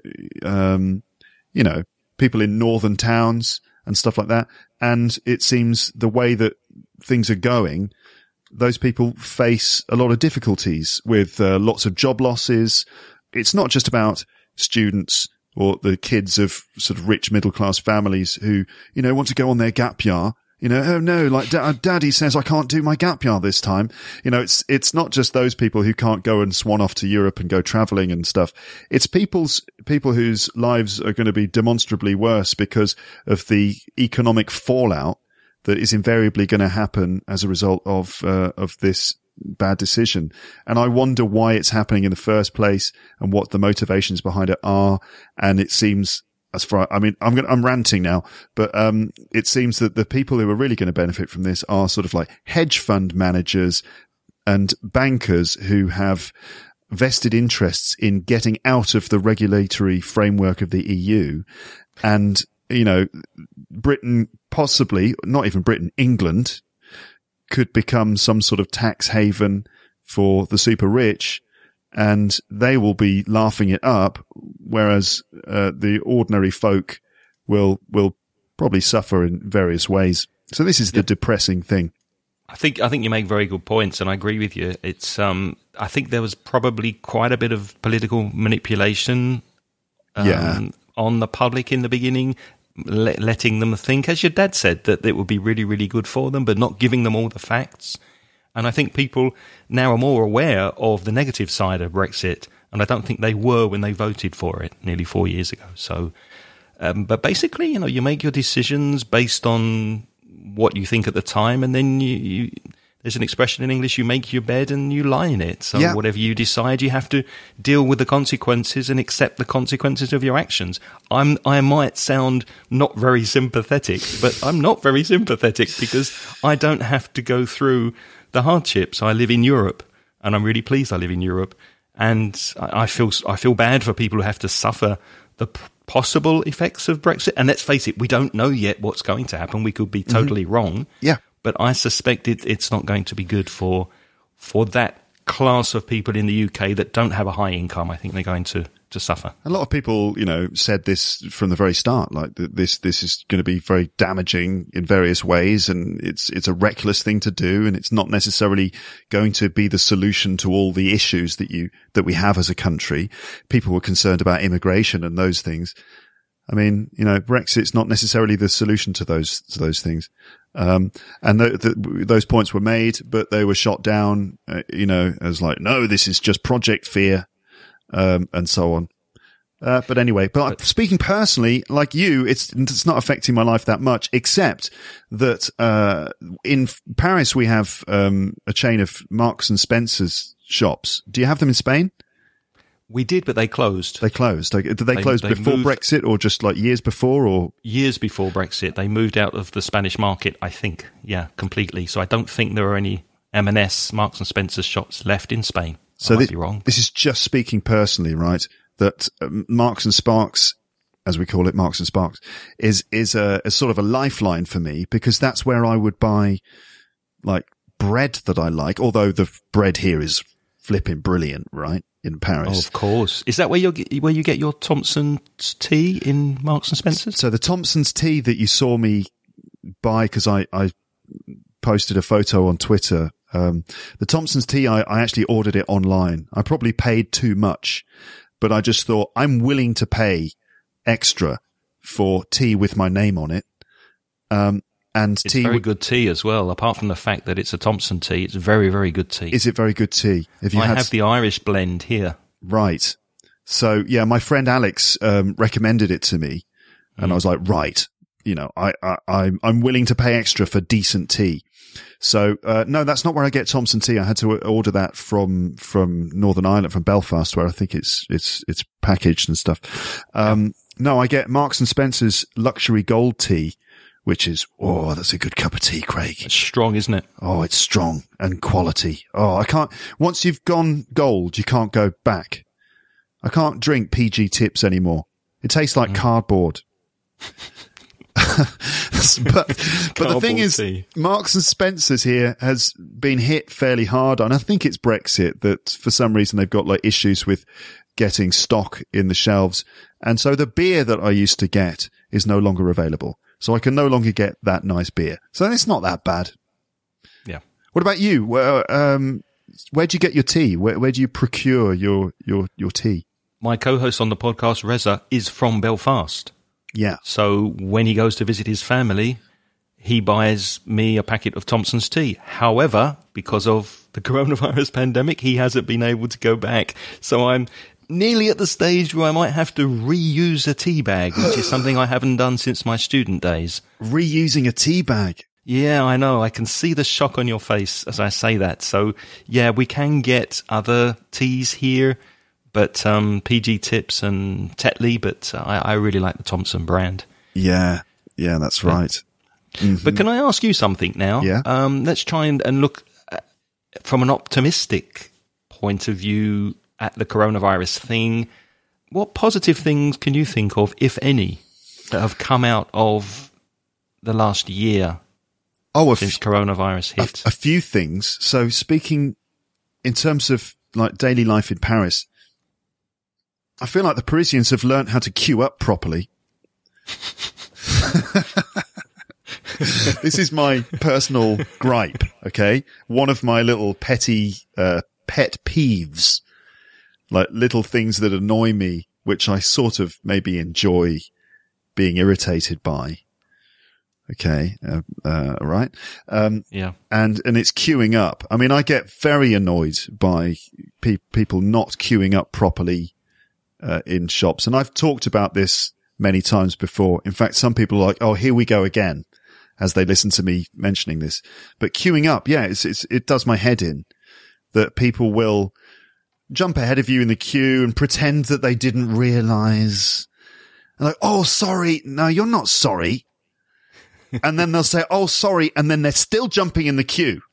people in northern towns and stuff like that. And it seems the way that things are going, those people face a lot of difficulties with lots of job losses. It's not just about students or the kids of sort of rich middle class families who, want to go on their gap year. Oh no, like daddy says I can't do my gap year this time. It's not just those people who can't go and swan off to Europe and go traveling and stuff. It's people whose lives are going to be demonstrably worse because of the economic fallout that is invariably going to happen as a result of this bad decision. And I wonder why it's happening in the first place and what the motivations behind it are. And it seems, I'm ranting now, but it seems that the people who are really going to benefit from this are sort of like hedge fund managers and bankers who have vested interests in getting out of the regulatory framework of the EU. And, Britain, possibly, not even Britain, England, could become some sort of tax haven for the super rich, and they will be laughing it up, whereas the ordinary folk will probably suffer in various ways. So this is the depressing thing. I think you make very good points, and I agree with you. It's I think there was probably quite a bit of political manipulation on the public in the beginning, letting them think, as your dad said, that it would be really, really good for them, but not giving them all the facts. And I think people now are more aware of the negative side of Brexit, and I don't think they were when they voted for it nearly 4 years ago. So, but basically, you make your decisions based on what you think at the time, and then you there's an expression in English, you make your bed and you lie in it. So whatever you decide, you have to deal with the consequences and accept the consequences of your actions. I might sound not very sympathetic, but I'm not very sympathetic because I don't have to go through the hardships. I live in Europe, and I'm really pleased I live in Europe. And I feel bad for people who have to suffer the possible effects of Brexit. And let's face it, we don't know yet what's going to happen. We could be totally wrong. Yeah. But I suspect it's not going to be good for that class of people in the UK that don't have a high income. I think they're going to suffer. A lot of people, said this from the very start, like this is going to be very damaging in various ways, and it's a reckless thing to do, and it's not necessarily going to be the solution to all the issues that we have as a country. People were concerned about immigration and those things. I mean, Brexit's not necessarily the solution to those things. And those points were made, but they were shot down, as like, no, this is just Project Fear, and so on. But anyway, speaking personally, like you, it's not affecting my life that much, except that, in Paris, we have, a chain of Marks and Spencer's shops. Do you have them in Spain? We did, but they closed. They closed. Did they close before Brexit, or just like years before, or? Years before Brexit. They moved out of the Spanish market, I think. Yeah, completely. So I don't think there are any M&S, Marks and Spencer's shops left in Spain. So I might be wrong. This is just speaking personally, right? That Marks and Sparks, as we call it, Marks and Sparks, is a sort of a lifeline for me, because that's where I would buy like bread that I like. Although the bread here is flipping brilliant, right? In Paris. Oh, of course. Is that where you get your Thompson's tea in Marks and Spencer's? So the Thompson's tea that you saw me buy, because I posted a photo on Twitter. The Thompson's tea, I actually ordered it online. I probably paid too much, but I just thought I'm willing to pay extra for tea with my name on it. And it's very good tea as well. Apart from the fact that it's a Thompson tea, it's very, very good tea. Is it very good tea? I have the Irish blend here. Right. So yeah, my friend Alex recommended it to me, and I was like, right, I'm willing to pay extra for decent tea. So no, that's not where I get Thompson tea. I had to order that from Northern Ireland, from Belfast, where I think it's packaged and stuff. No, I get Marks and Spencer's luxury gold tea, which is, that's a good cup of tea, Craig. It's strong, isn't it? Oh, it's strong and quality. Oh, once you've gone gold, you can't go back. I can't drink PG Tips anymore. It tastes like cardboard. But the thing is, Marks and Spencer's here has been hit fairly hard, and I think it's Brexit that for some reason they've got like issues with getting stock in the shelves. And so the beer that I used to get is no longer available. So I can no longer get that nice beer. So it's not that bad. Yeah. What about you? Where do you get your tea? Where do you procure your tea? My co-host on the podcast, Reza, is from Belfast. Yeah. So when he goes to visit his family, he buys me a packet of Thompson's tea. However, because of the coronavirus pandemic, he hasn't been able to go back. So I'm nearly at the stage where I might have to reuse a tea bag, which is something I haven't done since my student days. Reusing a tea bag? Yeah, I know. I can see the shock on your face as I say that. So, yeah, we can get other teas here, but PG Tips and Tetley, but I really like the Thompson brand. Yeah, that's right. Mm-hmm. But can I ask you something now? Yeah. Let's try and look from an optimistic point of view at the coronavirus thing. What positive things can you think of, if any, that have come out of the last year since coronavirus hit? A few things. So speaking in terms of like daily life in Paris, I feel like the Parisians have learned how to queue up properly. This is my personal gripe, okay? One of my little petty pet peeves. Like little things that annoy me, which I sort of maybe enjoy being irritated by. Okay. Right. Yeah. And it's queuing up. I mean, I get very annoyed by people not queuing up properly, in shops. And I've talked about this many times before. In fact, some people are like, oh, here we go again, as they listen to me mentioning this. But queuing up, yeah, it does my head in that people will jump ahead of you in the queue and pretend that they didn't realize. And like, oh, sorry. No, you're not sorry. And then they'll say, oh, sorry. And then they're still jumping in the queue.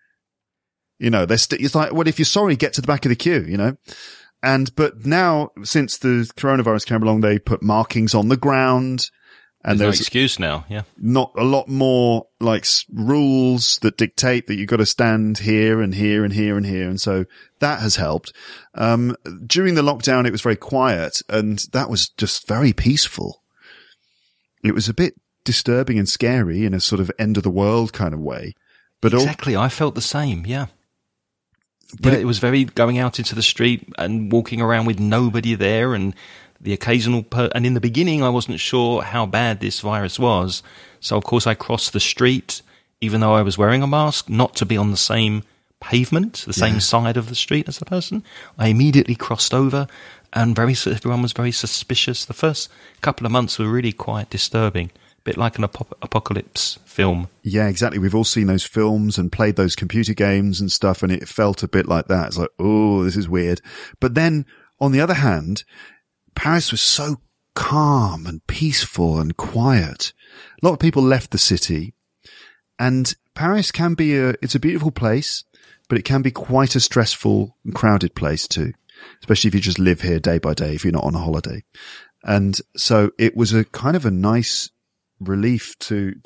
It's like, well, if you're sorry, get to the back of the queue, but now since the coronavirus came along, they put markings on the ground. And there's no excuse now, yeah. Not a lot more like rules that dictate that you've got to stand here and here and here and here. And so that has helped. During the lockdown, it was very quiet, and that was just very peaceful. It was a bit disturbing and scary in a sort of end of the world kind of way. But exactly. I felt the same. Yeah. But it was very going out into the street and walking around with nobody there, and the occasional and in the beginning I wasn't sure how bad this virus was. So of course I crossed the street, even though I was wearing a mask, not to be on the same pavement, the same side of the street as the person. I immediately crossed over, and everyone was very suspicious. The first couple of months were really quite disturbing, a bit like an apocalypse film. Yeah, exactly. We've all seen those films and played those computer games and stuff, and it felt a bit like that. It's like, oh, this is weird. But then, on the other hand, Paris was so calm and peaceful and quiet. A lot of people left the city, and Paris can be it's a beautiful place, but it can be quite a stressful and crowded place too, especially if you just live here day by day, if you're not on a holiday. And so it was a kind of a nice relief to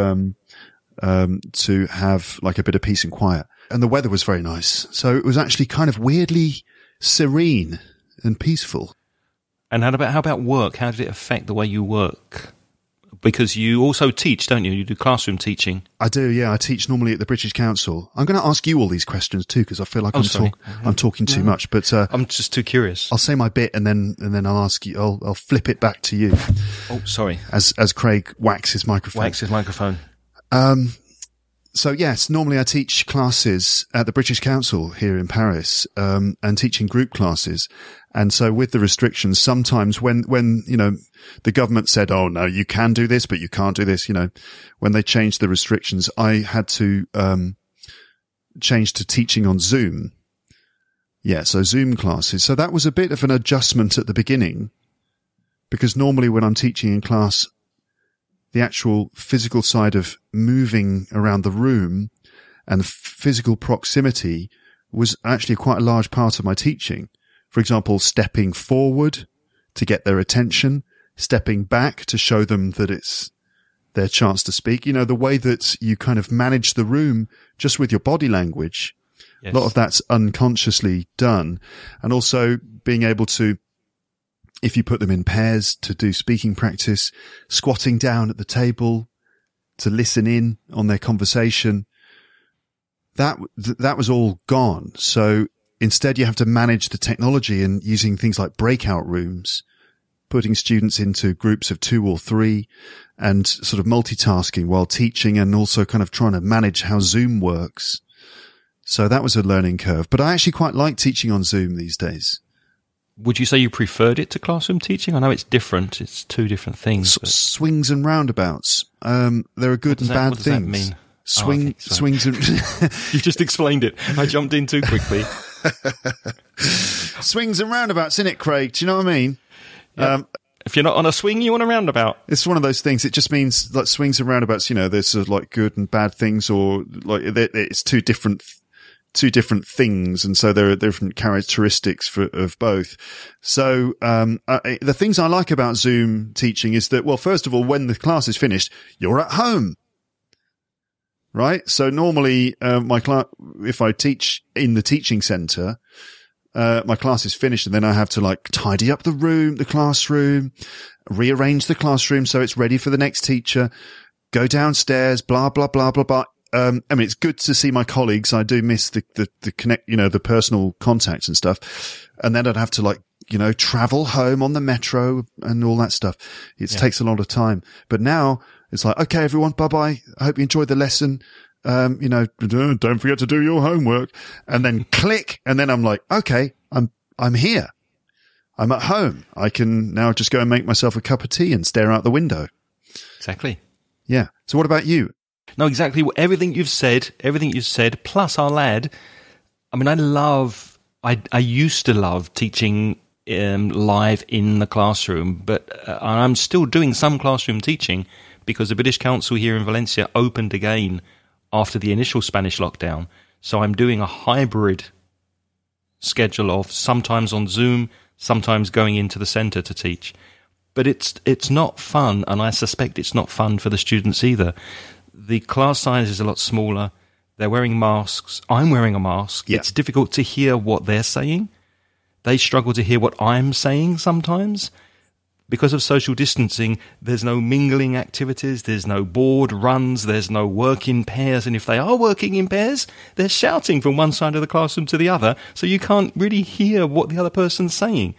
have like a bit of peace and quiet. And the weather was very nice. So it was actually kind of weirdly serene and peaceful. And how about work? How did it affect the way you work? Because you also teach, don't you? You do classroom teaching. I do, yeah. I teach normally at the British Council. I'm going to ask you all these questions too, because I feel like I'm talking too much. But I'm just too curious. I'll say my bit, and then I'll ask you. I'll flip it back to you. Oh, sorry. As Craig whacks his microphone. So yes, normally I teach classes at the British Council here in Paris, and teaching group classes. And so with the restrictions, sometimes when, the government said, oh no, you can do this, but you can't do this, when they changed the restrictions, I had to, change to teaching on Zoom. Yeah. So Zoom classes. So that was a bit of an adjustment at the beginning, because normally when I'm teaching in class, the actual physical side of moving around the room and physical proximity was actually quite a large part of my teaching. For example, stepping forward to get their attention, stepping back to show them that it's their chance to speak. The way that you kind of manage the room just with your body language. Yes. A lot of that's unconsciously done. And also being able to, if you put them in pairs to do speaking practice, squatting down at the table to listen in on their conversation, that was all gone. So instead you have to manage the technology and using things like breakout rooms, putting students into groups of 2 or 3 and sort of multitasking while teaching, and also kind of trying to manage how Zoom works. So that was a learning curve, but I actually quite like teaching on Zoom these days. Would you say you preferred it to classroom teaching? I know it's different. It's two different things. Swings and roundabouts. There are good and bad things. What does that mean? Swings and... You just explained it. I jumped in too quickly. Swings and roundabouts, innit, Craig? Do you know what I mean? Yep. If you're not on a swing, you're on a roundabout. It's one of those things. It just means like swings and roundabouts, there's sort of like good and bad things, or like it's two different things, and so there are different characteristics of both. So the things I like about Zoom teaching is that, well, first of all, when the class is finished, you're at home, right? So normally if I teach in the teaching center, my class is finished, and then I have to like tidy up the classroom, rearrange the classroom so it's ready for the next teacher, go downstairs, blah blah blah blah blah. It's good to see my colleagues. I do miss the connect, the personal contacts and stuff. And then I'd have to travel home on the metro and all that stuff. It takes a lot of time. But now it's like, okay, everyone, bye bye. I hope you enjoyed the lesson. Don't forget to do your homework, and then click. And then I'm like, okay, I'm here. I'm at home. I can now just go and make myself a cup of tea and stare out the window. Exactly. Yeah. So what about you? No, exactly. Everything you've said, plus our lad. I used to love teaching live in the classroom, but I'm still doing some classroom teaching because the British Council here in Valencia opened again after the initial Spanish lockdown. So I'm doing a hybrid schedule of sometimes on Zoom, sometimes going into the centre to teach. But it's not fun, and I suspect it's not fun for the students either. The class size is a lot smaller. They're wearing masks. I'm wearing a mask. Yeah. It's difficult to hear what they're saying. They struggle to hear what I'm saying sometimes. Because of social distancing, there's no mingling activities, there's no board runs, there's no work in pairs. And if they are working in pairs, they're shouting from one side of the classroom to the other, so you can't really hear what the other person's saying.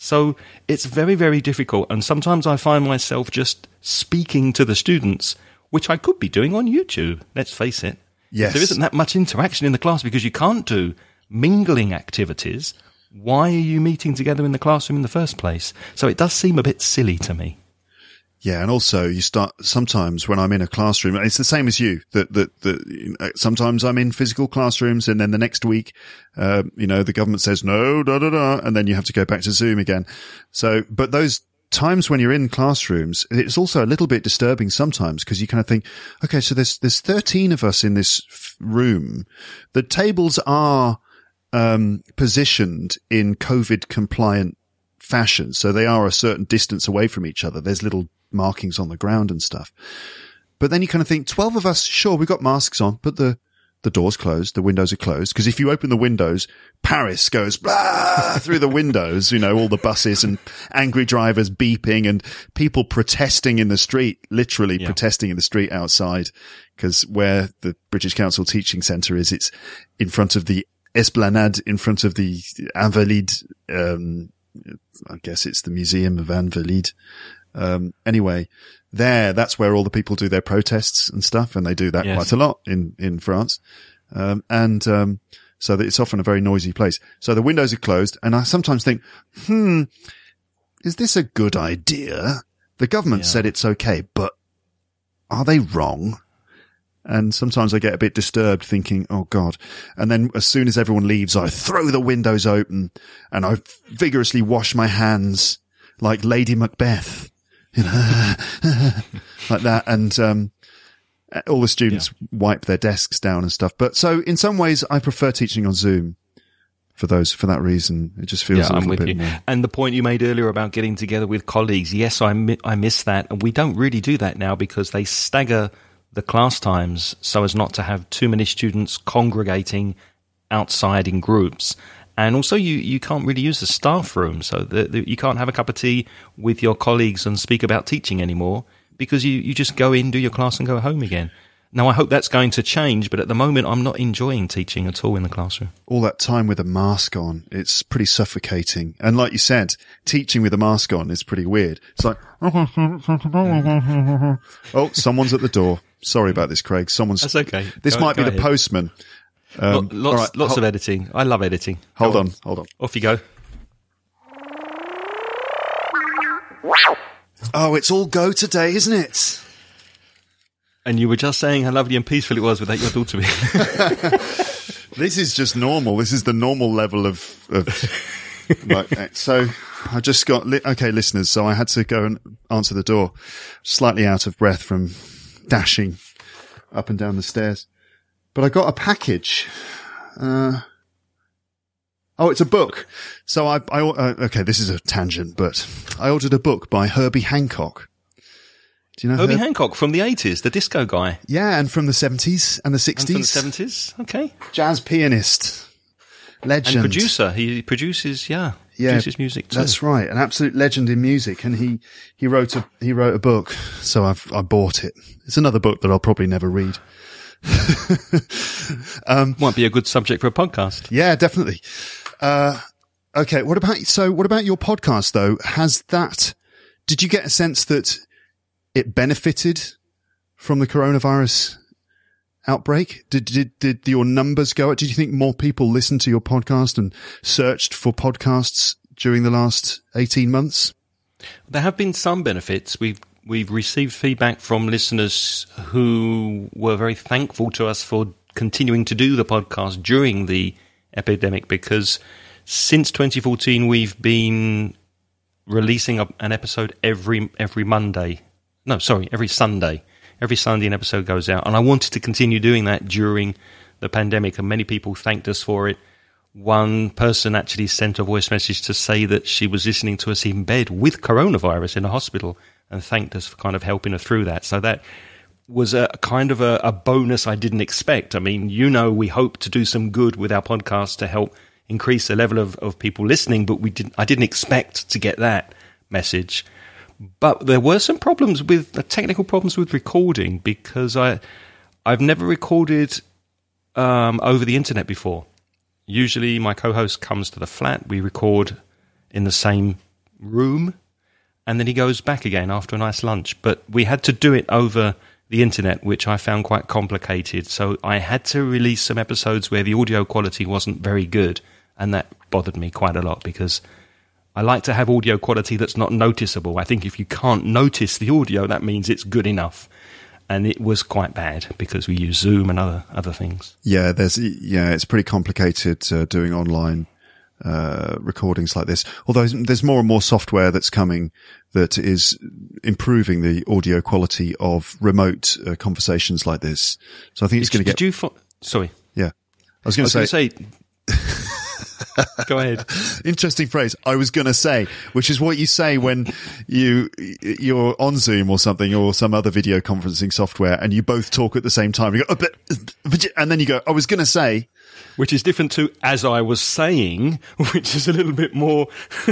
So it's very, very difficult. And sometimes I find myself just speaking to the students, which I could be doing on YouTube, let's face it. Yes. There isn't that much interaction in the class because you can't do mingling activities. Why are you meeting together in the classroom in the first place? So it does seem a bit silly to me. Yeah, and also you start sometimes when I'm in a classroom, it's the same as you. That sometimes I'm in physical classrooms, and then the next week, the government says no, and then you have to go back to Zoom again. So, but those times when you're in classrooms, it's also a little bit disturbing sometimes because you kind of think, okay, so there's 13 of us in this room. The tables are positioned in COVID compliant fashion, so they are a certain distance away from each other. There's little markings on the ground and stuff. But then you kind of think, 12 of us, sure, we've got masks on, but the door's closed, the windows are closed. Because if you open the windows, Paris goes blah through the windows, all the buses and angry drivers beeping and people protesting in the street, literally protesting in the street outside. Because where the British Council Teaching Centre is, it's in front of the Esplanade, in front of the Invalides. I guess it's the Museum of Invalides. Anyway, that's where all the people do their protests and stuff, and they do that quite a lot in France. So that it's often a very noisy place. So the windows are closed, and I sometimes think, is this a good idea? The government said it's okay, but are they wrong? And sometimes I get a bit disturbed thinking, oh God. And then as soon as everyone leaves, I throw the windows open and I vigorously wash my hands like Lady Macbeth. Like that, and all the students wipe their desks down and stuff. But so in some ways, I prefer teaching on Zoom for that reason. It just feels a little bit more. And the point you made earlier about getting together with colleagues, yes, I miss that, and we don't really do that now because they stagger the class times so as not to have too many students congregating outside in groups. And also, you can't really use the staff room, so you can't have a cup of tea with your colleagues and speak about teaching anymore because you just go in, do your class, and go home again. Now, I hope that's going to change, but at the moment, I'm not enjoying teaching at all in the classroom. All that time with a mask on, it's pretty suffocating. And like you said, teaching with a mask on is pretty weird. It's like, oh, someone's at the door. Sorry about this, Craig. That's okay. This might be the postman. Lots of editing. I love editing. Hold on. Off you go. Oh, it's all go today, isn't it? And you were just saying how lovely and peaceful it was without your daughter being. This is just normal. This is the normal level of right. So I just got okay, listeners. So I had to go and answer the door, slightly out of breath from dashing up and down the stairs. But I got a package. It's a book. So okay, this is a tangent, but I ordered a book by Herbie Hancock. Do you know Herbie Hancock from the 80s, the disco guy? Yeah, and from the 70s and the 60s. And from the 70s, okay. Jazz pianist, legend. And producer. He produces, produces music too. That's right, an absolute legend in music. And he wrote a book, so I bought it. It's another book that I'll probably never read. Might be a good subject for a podcast. Yeah, definitely. Okay. What about your podcast though? Did you get a sense that it benefited from the coronavirus outbreak? Did your numbers go up? Did you think more people listened to your podcast and searched for podcasts during the last 18 months? There have been some benefits. We've received feedback from listeners who were very thankful to us for continuing to do the podcast during the epidemic, because since 2014 we've been releasing an episode every Monday. No, sorry, every Sunday. Every Sunday an episode goes out, and I wanted to continue doing that during the pandemic, and many people thanked us for it. One person actually sent a voice message to say that she was listening to us in bed with coronavirus in a hospital, and thanked us for kind of helping her through that. So that was a kind of a bonus I didn't expect. I mean, we hope to do some good with our podcast to help increase the level of people listening, but I didn't expect to get that message. But there were some problems technical problems with recording, because I've never recorded over the internet before. Usually my co-host comes to the flat, we record in the same room, and then he goes back again after a nice lunch. But we had to do it over the internet, which I found quite complicated. So I had to release some episodes where the audio quality wasn't very good, and that bothered me quite a lot because I like to have audio quality that's not noticeable. I think if you can't notice the audio, that means it's good enough. And it was quite bad because we use Zoom and other things. Yeah, it's pretty complicated doing online recordings like this. Although there's more and more software that's coming that is improving the audio quality of remote conversations like this. So I think it's going to get. Sorry. Yeah, I was going to say. Go ahead. Interesting phrase. I was going to say, which is what you say when you're on Zoom or something or some other video conferencing software and you both talk at the same time. You go, and then you go, I was going to say. Which is different to as I was saying, which is a little bit more,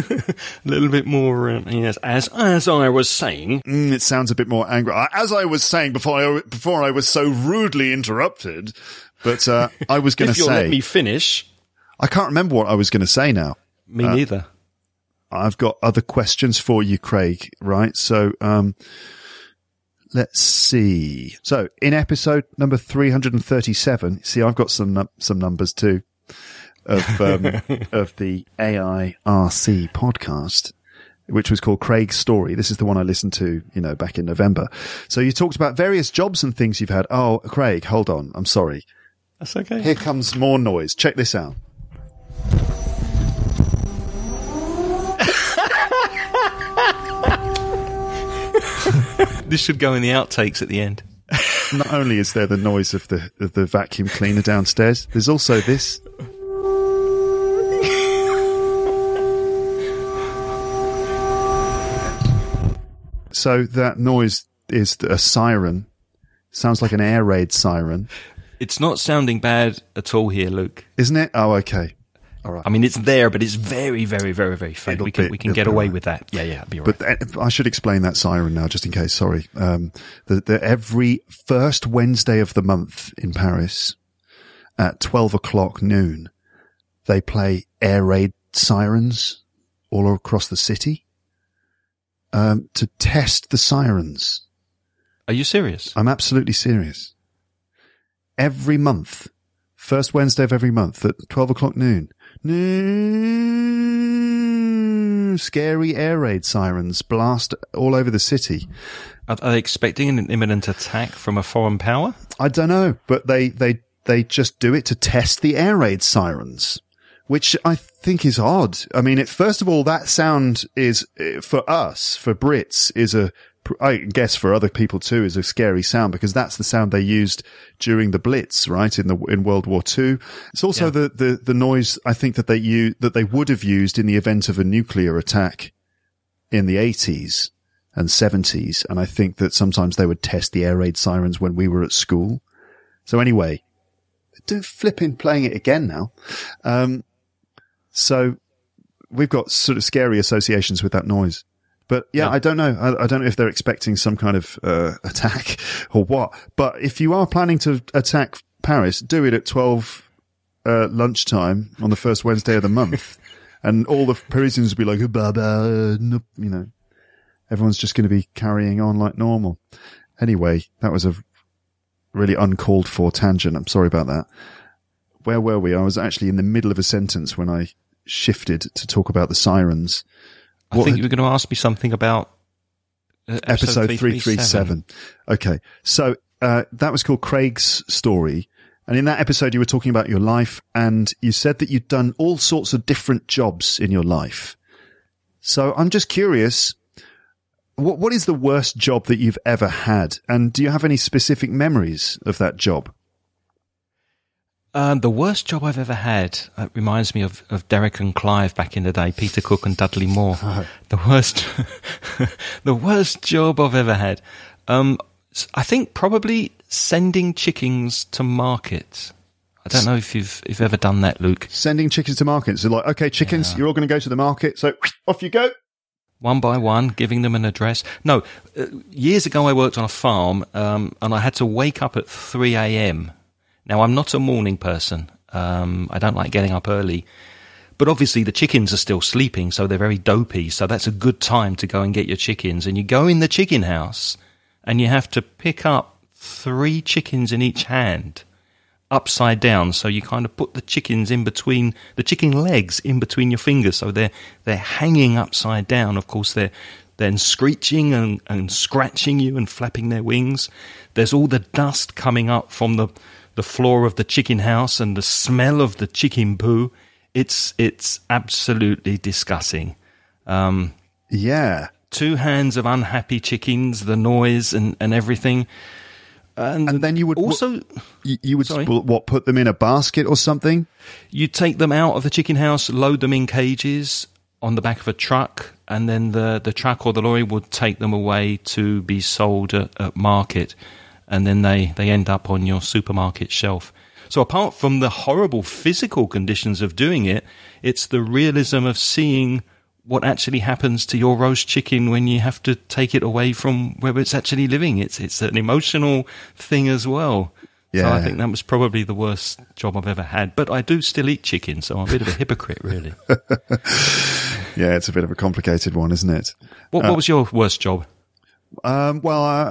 yes, as I was saying. It sounds a bit more angry. As I was saying before I was so rudely interrupted. But I was going to say. If you'll let me finish. I can't remember what I was going to say now. Me neither. I've got other questions for you, Craig, right? So, let's see. So, in episode number 337, see, I've got some numbers too of the AIRC podcast, which was called Craig's Story. This is the one I listened to, back in November. So you talked about various jobs and things you've had. Oh, Craig, hold on. I'm sorry. That's okay. Here comes more noise. Check this out. This should go in the outtakes at the end. Not only is there the noise of the vacuum cleaner downstairs, there's also this. So that noise is a siren. Sounds like an air raid siren. It's not sounding bad at all here, Luke. Isn't it? Oh, okay. All right. I mean, it's there, but it's very, very, very, very faint. We can get away with that. Yeah, it'll be all right. But I should explain that siren now, just in case. Sorry. Every first Wednesday of the month in Paris at 12 o'clock noon, they play air raid sirens all across the city to test the sirens. Are you serious? I'm absolutely serious. Every month, first Wednesday of every month at 12 o'clock noon. Scary air raid sirens blast all over the city. Are they expecting an imminent attack from a foreign power? I don't know, but they just do it to test the air raid sirens, which I think is odd. I mean, first of all, that sound is, for us, for Brits, I guess for other people too, is a scary sound because that's the sound they used during the Blitz, right? In World War II. It's also the noise I think that they would have used in the event of a nuclear attack in the 80s and 70s. And I think that sometimes they would test the air raid sirens when we were at school. So anyway, don't flipping playing it again now. So we've got sort of scary associations with that noise. But yeah, I don't know. I don't know if they're expecting some kind of attack or what. But if you are planning to attack Paris, do it at 12 lunchtime on the first Wednesday of the month, and all the Parisians will be like, everyone's just going to be carrying on like normal. Anyway, that was a really uncalled for tangent. I'm sorry about that. Where were we? I was actually in the middle of a sentence when I shifted to talk about the sirens. I think you were going to ask me something about episode 337. Okay. So, that was called Craig's Story. And in that episode, you were talking about your life and you said that you'd done all sorts of different jobs in your life. So I'm just curious, what is the worst job that you've ever had? And do you have any specific memories of that job? The worst job I've ever had reminds me of Derek and Clive back in the day, Peter Cook and Dudley Moore. Oh. The worst job I've ever had. I think probably sending chickens to market. I don't know if you've ever done that, Luke. Sending chickens to market. So like, okay, chickens, you're all going to go to the market. So off you go. One by one, giving them an address. No, years ago I worked on a farm, and I had to wake up at 3 a.m. Now, I'm not a morning person. I don't like getting up early. But obviously the chickens are still sleeping, so they're very dopey. So that's a good time to go and get your chickens. And you go in the chicken house and you have to pick up 3 chickens in each hand, upside down. So you kind of put the chickens in between, the chicken legs in between your fingers. So they're hanging upside down. Of course, they're then screeching and scratching you and flapping their wings. There's all the dust coming up from the floor of the chicken house and the smell of the chicken poo. It's absolutely disgusting. Yeah. 2 hands of unhappy chickens, the noise and everything. And then you would also you would put them in a basket or something? You take them out of the chicken house, load them in cages on the back of a truck, and then the truck or the lorry would take them away to be sold at market, and then they end up on your supermarket shelf. So apart from the horrible physical conditions of doing it, it's the realism of seeing what actually happens to your roast chicken when you have to take it away from where it's actually living. It's an emotional thing as well. Yeah. So I think that was probably the worst job I've ever had. But I do still eat chicken, so I'm a bit of a hypocrite, really. Yeah, it's a bit of a complicated one, isn't it? What was your worst job? I've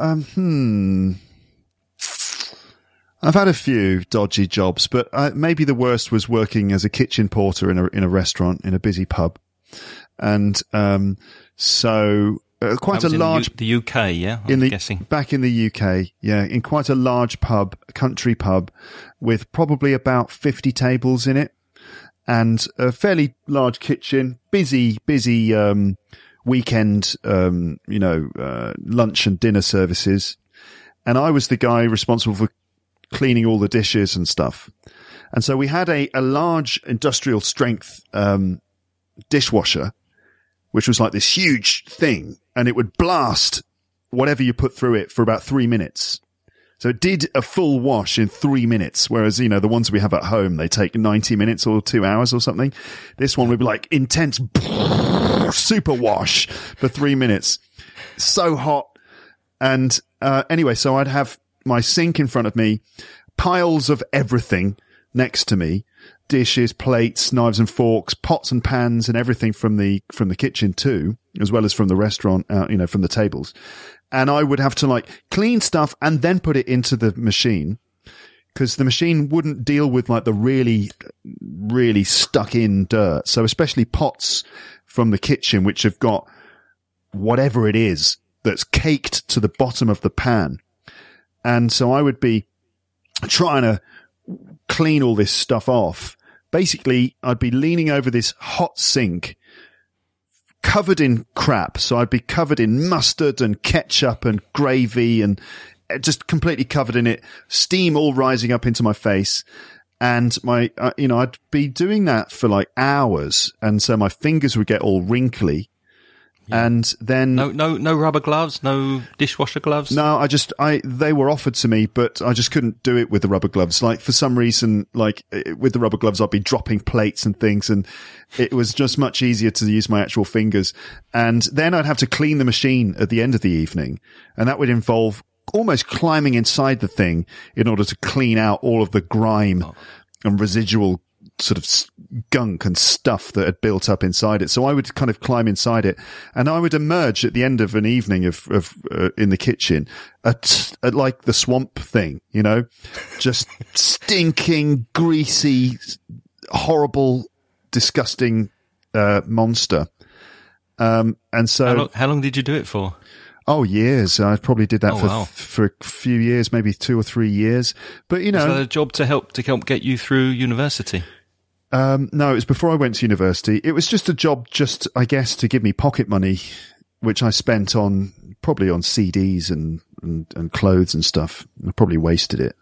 had a few dodgy jobs, but maybe the worst was working as a kitchen porter in a restaurant, in a busy pub. And quite a large... the UK, yeah? I'm guessing. Back in the UK, yeah, in quite a large pub, country pub, with probably about 50 tables in it, and a fairly large kitchen, busy weekend, lunch and dinner services. And I was the guy responsible for cleaning all the dishes and stuff. And so we had a large industrial strength dishwasher, which was like this huge thing, and it would blast whatever you put through it for about 3 minutes. So it did a full wash in 3 minutes, whereas, the ones we have at home, they take 90 minutes or 2 hours or something. This one would be like intense super wash for 3 minutes. So hot. And anyway, so I'd have my sink in front of me, piles of everything next to me, dishes, plates, knives and forks, pots and pans, and everything from the kitchen too, as well as from the restaurant, from the tables. And I would have to clean stuff and then put it into the machine, because the machine wouldn't deal with the really, really stuck in dirt. So especially pots from the kitchen, which have got whatever it is that's caked to the bottom of the pan. And so I would be trying to clean all this stuff off. Basically, I'd be leaning over this hot sink covered in crap. So I'd be covered in mustard and ketchup and gravy and just completely covered in it, steam all rising up into my face. And I'd be doing that for hours. And so my fingers would get all wrinkly. Yeah. And then no rubber gloves, no dishwasher gloves. No, they were offered to me, but I just couldn't do it with the rubber gloves. For some reason, with the rubber gloves, I'd be dropping plates and things, and it was just much easier to use my actual fingers. And then I'd have to clean the machine at the end of the evening, and that would involve almost climbing inside the thing in order to clean out all of the grime and residual sort of gunk and stuff that had built up inside it. So I would kind of climb inside it, and I would emerge at the end of an evening of in the kitchen at like the swamp thing, just stinking, greasy, horrible, disgusting monster. And so how long did you do it for? Oh, years. I probably did that for a few years, maybe 2 or 3 years. But was that a job to help get you through university? No, it was before I went to university. It was just a job, I guess, to give me pocket money, which I spent probably on CDs and clothes and stuff. I probably wasted it.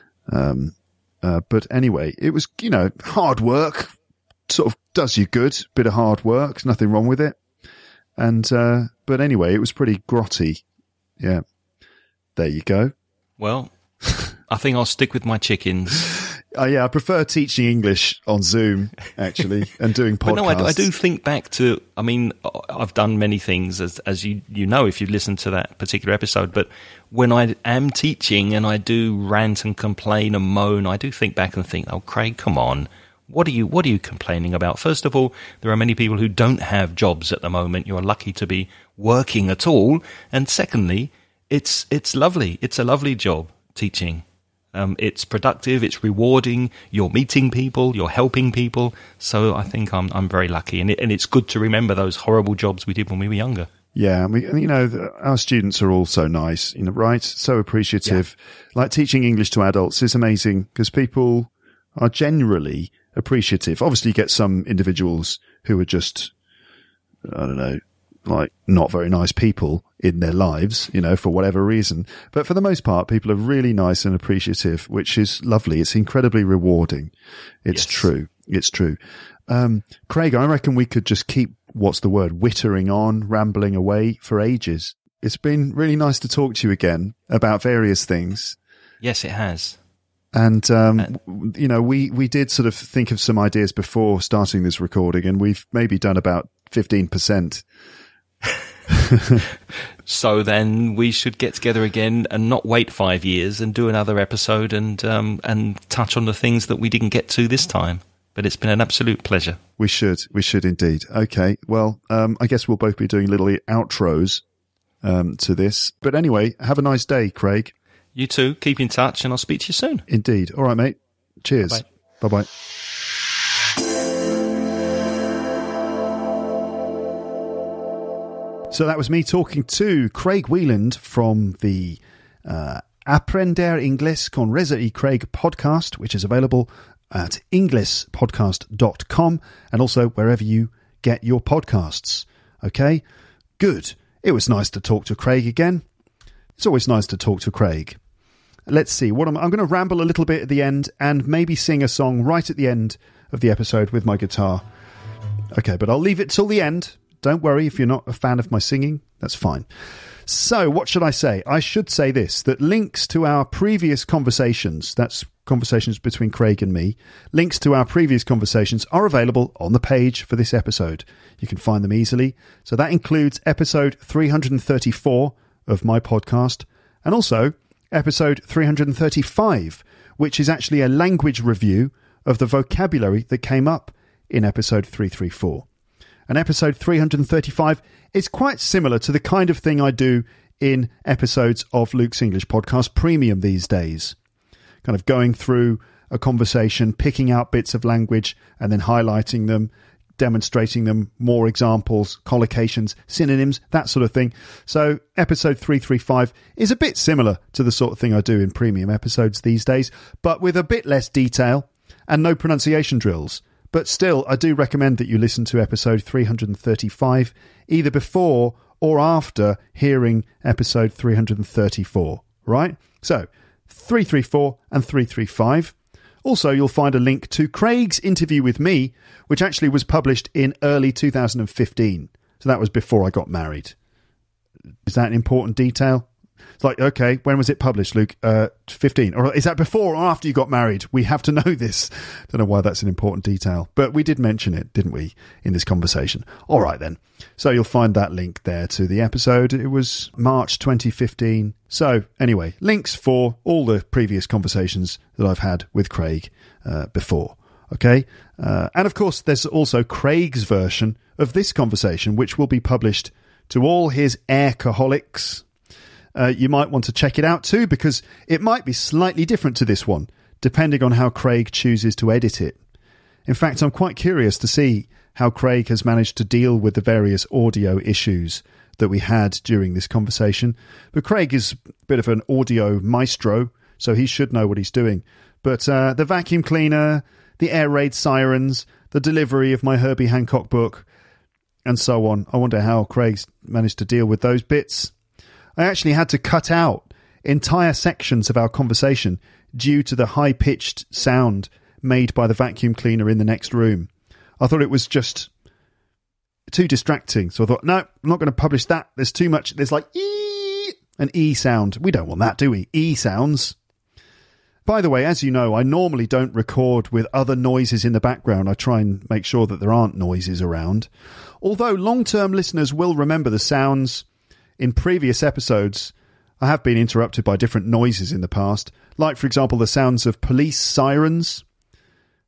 But anyway, it was, hard work, sort of does you good, bit of hard work, nothing wrong with it. And, but anyway, it was pretty grotty. Yeah. There you go. Well, I think I'll stick with my chickens. Yeah, I prefer teaching English on Zoom, actually, and doing podcasts. But no, I do think back to, I've done many things, as you know, if you've listened to that particular episode, but when I am teaching and I do rant and complain and moan, I do think back and think, oh, Craig, come on. What are you complaining about? First of all, there are many people who don't have jobs at the moment. You're lucky to be working at all. And secondly, it's lovely. It's a lovely job, teaching. It's productive, it's rewarding, you're meeting people, you're helping people. So I think I'm very lucky. And it's good to remember those horrible jobs we did when we were younger. Yeah, our students are all so nice, right? So appreciative. Yeah. Like teaching English to adults is amazing because people are generally appreciative. Obviously, you get some individuals who are just, I don't know, like not very nice people in their lives, for whatever reason. But for the most part, people are really nice and appreciative, which is lovely. It's incredibly rewarding. It's true. It's true. Craig, I reckon we could just keep, wittering on, rambling away for ages. It's been really nice to talk to you again about various things. Yes, it has. And, we did sort of think of some ideas before starting this recording, and we've maybe done about 15%. So then we should get together again and not wait 5 years and do another episode and touch on the things that we didn't get to this time. But it's been an absolute pleasure. We should indeed. Okay, well, I guess we'll both be doing little outros to this. But anyway, have a nice day, Craig. You too. Keep in touch, and I'll speak to you soon. Indeed. All right, mate. Cheers. Bye-bye. Bye-bye. So that was me talking to Craig Wieland from the Aprender Inglés con Reza y Craig podcast, which is available at inglespodcast.com and also wherever you get your podcasts. Okay? Good. It was nice to talk to Craig again. It's always nice to talk to Craig. Let's see. I'm going to ramble a little bit at the end and maybe sing a song right at the end of the episode with my guitar. Okay, but I'll leave it till the end. Don't worry if you're not a fan of my singing. That's fine. So what should I say? I should say this, that links to our previous conversations, that's conversations between Craig and me, links to our previous conversations are available on the page for this episode. You can find them easily. So that includes episode 334 of my podcast and also episode 335, which is actually a language review of the vocabulary that came up in episode 334. And episode 335 is quite similar to the kind of thing I do in episodes of Luke's English Podcast Premium these days. Kind of going through a conversation, picking out bits of language and then highlighting them, demonstrating them, more examples, collocations, synonyms, that sort of thing. So episode 335 is a bit similar to the sort of thing I do in premium episodes these days, but with a bit less detail and no pronunciation drills. But still, I do recommend that you listen to episode 335 either before or after hearing episode 334, right? So 334 and 335. Also, you'll find a link to Craig's interview with me, which actually was published in early 2015. So that was before I got married. Is that an important detail? It's like, okay, when was it published, Luke? 15. Or is that before or after you got married? We have to know this. Don't know why that's an important detail. But we did mention it, didn't we, in this conversation? All right, then. So you'll find that link there to the episode. It was March 2015. So anyway, links for all the previous conversations that I've had with Craig before. Okay? And of course, there's also Craig's version of this conversation, which will be published to all his aircaholics. You might want to check it out too, because it might be slightly different to this one, depending on how Craig chooses to edit it. In fact, I'm quite curious to see how Craig has managed to deal with the various audio issues that we had during this conversation. But Craig is a bit of an audio maestro, so he should know what he's doing. But the vacuum cleaner, the air raid sirens, the delivery of my Herbie Hancock book, and so on. I wonder how Craig's managed to deal with those bits. I actually had to cut out entire sections of our conversation due to the high-pitched sound made by the vacuum cleaner in the next room. I thought it was just too distracting. So I thought, no, I'm not going to publish that. There's too much. There's like an E sound. We don't want that, do we? E sounds. By the way, as you know, I normally don't record with other noises in the background. I try and make sure that there aren't noises around. Although long-term listeners will remember the sounds in previous episodes. I have been interrupted by different noises in the past, like, for example, the sounds of police sirens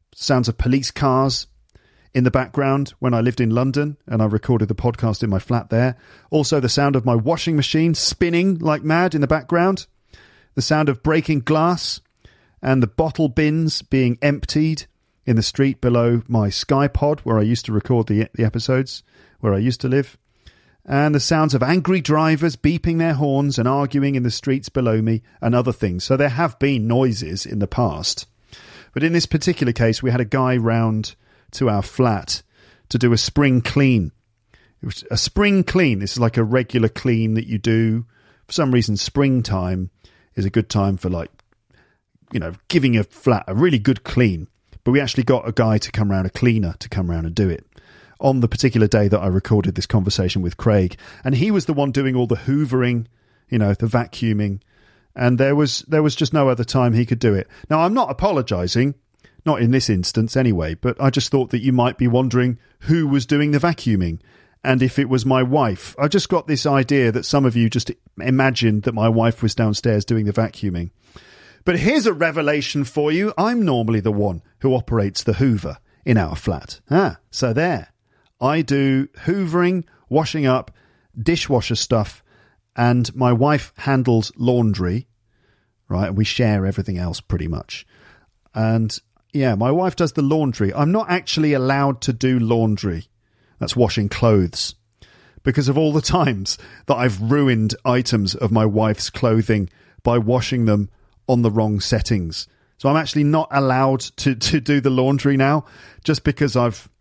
sounds of police cars in the background when I lived in London and I recorded the podcast in my flat there. Also the sound of my washing machine spinning like mad in the background. The sound of breaking glass and the bottle bins being emptied in the street below my Sky Pod where I used to record the episodes, where I used to live. And the sounds of angry drivers beeping their horns and arguing in the streets below me and other things. So there have been noises in the past. But in this particular case, we had a guy round to our flat to do a spring clean. It was a spring clean. This is like a regular clean that you do. For some reason, springtime is a good time for, like, you know, giving a flat a really good clean. But we actually got a guy to come around, a cleaner to come around and do it on the particular day that I recorded this conversation with Craig. And he was the one doing all the hoovering, you know, the vacuuming. And there was just no other time he could do it. Now, I'm not apologising. Not in this instance anyway, but I just thought that you might be wondering who was doing the vacuuming and if it was my wife. I just got this idea that some of you just imagined that my wife was downstairs doing the vacuuming. But here's a revelation for you. I'm normally the one who operates the Hoover in our flat. So there. I do hoovering, washing up, dishwasher stuff, and my wife handles laundry, right? And we share everything else pretty much. And yeah, my wife does the laundry. I'm not actually allowed to do laundry. That's washing clothes. Because of all the times that I've ruined items of my wife's clothing by washing them on the wrong settings. So I'm actually not allowed to do the laundry now, just because I've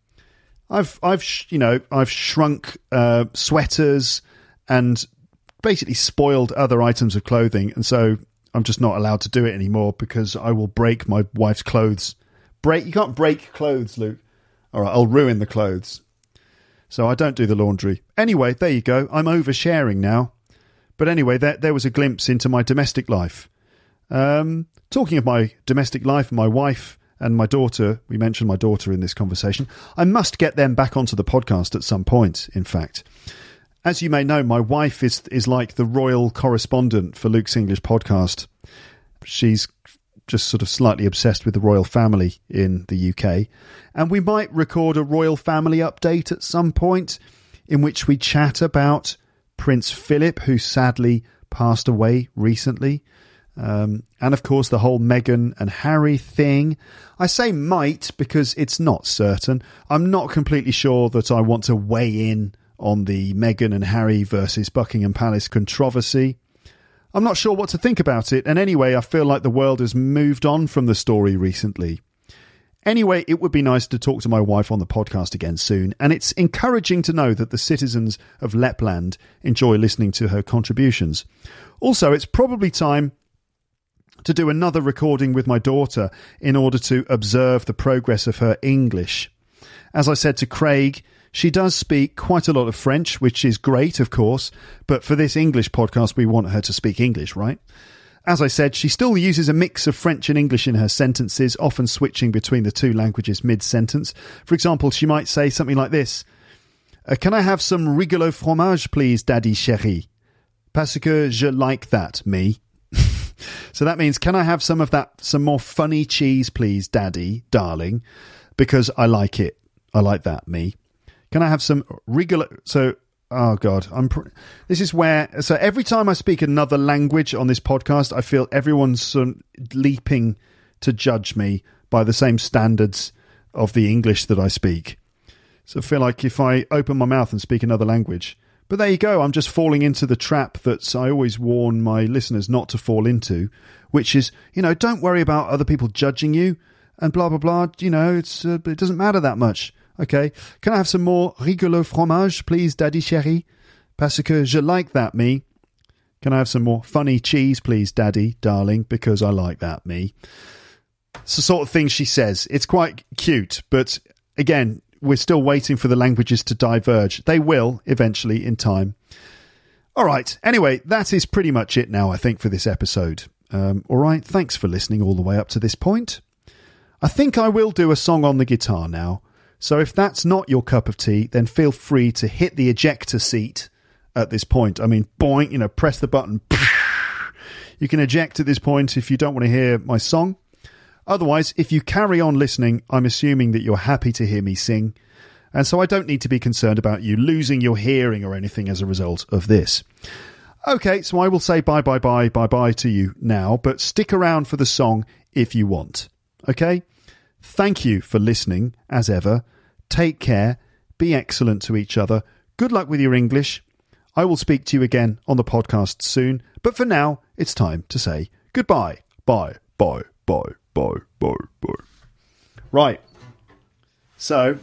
shrunk sweaters and basically spoiled other items of clothing. And so I'm just not allowed to do it anymore because I will break my wife's clothes. You can't break clothes, Luke. All right, I'll ruin the clothes. So I don't do the laundry. Anyway, there you go. I'm oversharing now. But anyway, there was a glimpse into my domestic life. Talking of my domestic life, my wife and my daughter, we mentioned my daughter in this conversation. I must get them back onto the podcast at some point, in fact. As you may know, my wife is like the royal correspondent for Luke's English podcast. She's just sort of slightly obsessed with the royal family in the UK. And we might record a royal family update at some point in which we chat about Prince Philip, who sadly passed away recently. And of course, the whole Meghan and Harry thing. I say might because it's not certain. I'm not completely sure that I want to weigh in on the Meghan and Harry versus Buckingham Palace controversy. I'm not sure what to think about it, and anyway, I feel like the world has moved on from the story recently. Anyway, it would be nice to talk to my wife on the podcast again soon, and it's encouraging to know that the citizens of Lapland enjoy listening to her contributions. Also, it's probably time to do another recording with my daughter in order to observe the progress of her English. As I said to Craig, she does speak quite a lot of French, which is great, of course, but for this English podcast, we want her to speak English, right? As I said, she still uses a mix of French and English in her sentences, often switching between the two languages mid-sentence. For example, she might say something like this. Can I have some rigolo fromage, please, daddy chéri? Parce que je like that, me. So that means, can I have some more funny cheese, please, daddy, darling? Because I like it. I like that, me. Can I have some rigolo... So, oh God, this is where... So every time I speak another language on this podcast, I feel everyone's sort of leaping to judge me by the same standards of the English that I speak. So I feel like if I open my mouth and speak another language... But there you go, I'm just falling into the trap that I always warn my listeners not to fall into, which is, don't worry about other people judging you and blah, blah, blah. It doesn't matter that much. Okay, can I have some more rigolo fromage, please, daddy chéri? Parce que je like that, me. Can I have some more funny cheese, please, daddy, darling? Because I like that, me. It's the sort of thing she says. It's quite cute, but again... We're still waiting for the languages to diverge. They will, eventually, in time. All right. Anyway, that is pretty much it now, I think, for this episode. All right. Thanks for listening all the way up to this point. I think I will do a song on the guitar now. So if that's not your cup of tea, then feel free to hit the ejector seat at this point. I mean, boing, press the button. You can eject at this point if you don't want to hear my song. Otherwise, if you carry on listening, I'm assuming that you're happy to hear me sing, and so I don't need to be concerned about you losing your hearing or anything as a result of this. Okay, so I will say bye to you now, but stick around for the song if you want. Okay? Thank you for listening, as ever. Take care. Be excellent to each other. Good luck with your English. I will speak to you again on the podcast soon, but for now, it's time to say goodbye. Bye. Right. So,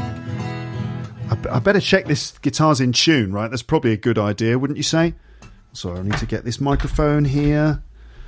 I better check this guitar's in tune, right? That's probably a good idea, wouldn't you say? So I need to get this microphone here.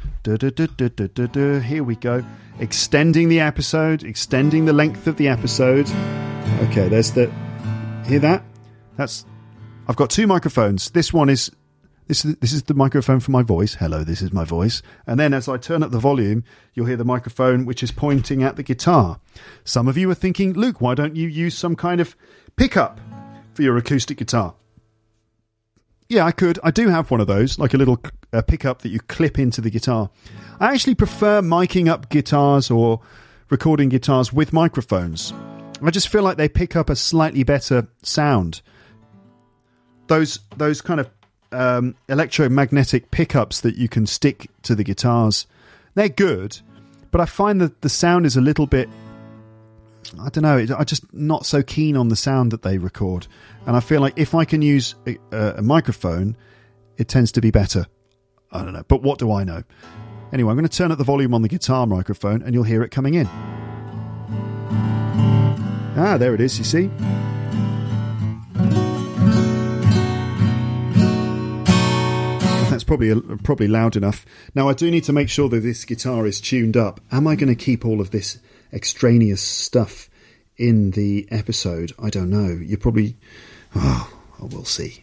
Here we go. Extending the episode, extending the length of the episode. Okay, there's the... Hear that? I've got two microphones. This one is... This is the microphone for my voice. Hello, this is my voice. And then as I turn up the volume, you'll hear the microphone which is pointing at the guitar. Some of you are thinking, Luke, why don't you use some kind of pickup for your acoustic guitar? Yeah, I could. I do have one of those, like a little pickup that you clip into the guitar. I actually prefer miking up guitars or recording guitars with microphones. I just feel like they pick up a slightly better sound. Those kind of electromagnetic pickups that you can stick to the guitars, they're good, but I find that the sound is a little bit, I don't know, I'm just not so keen on the sound that they record, and I feel like if I can use a microphone, it tends to be better. I don't know, but what do I know? Anyway, I'm going to turn up the volume on the guitar microphone and you'll hear it coming in. Ah, there it is, you see? That's probably loud enough. Now, I do need to make sure that this guitar is tuned up. Am I going to keep all of this extraneous stuff in the episode? I don't know. You probably... Oh, we'll see.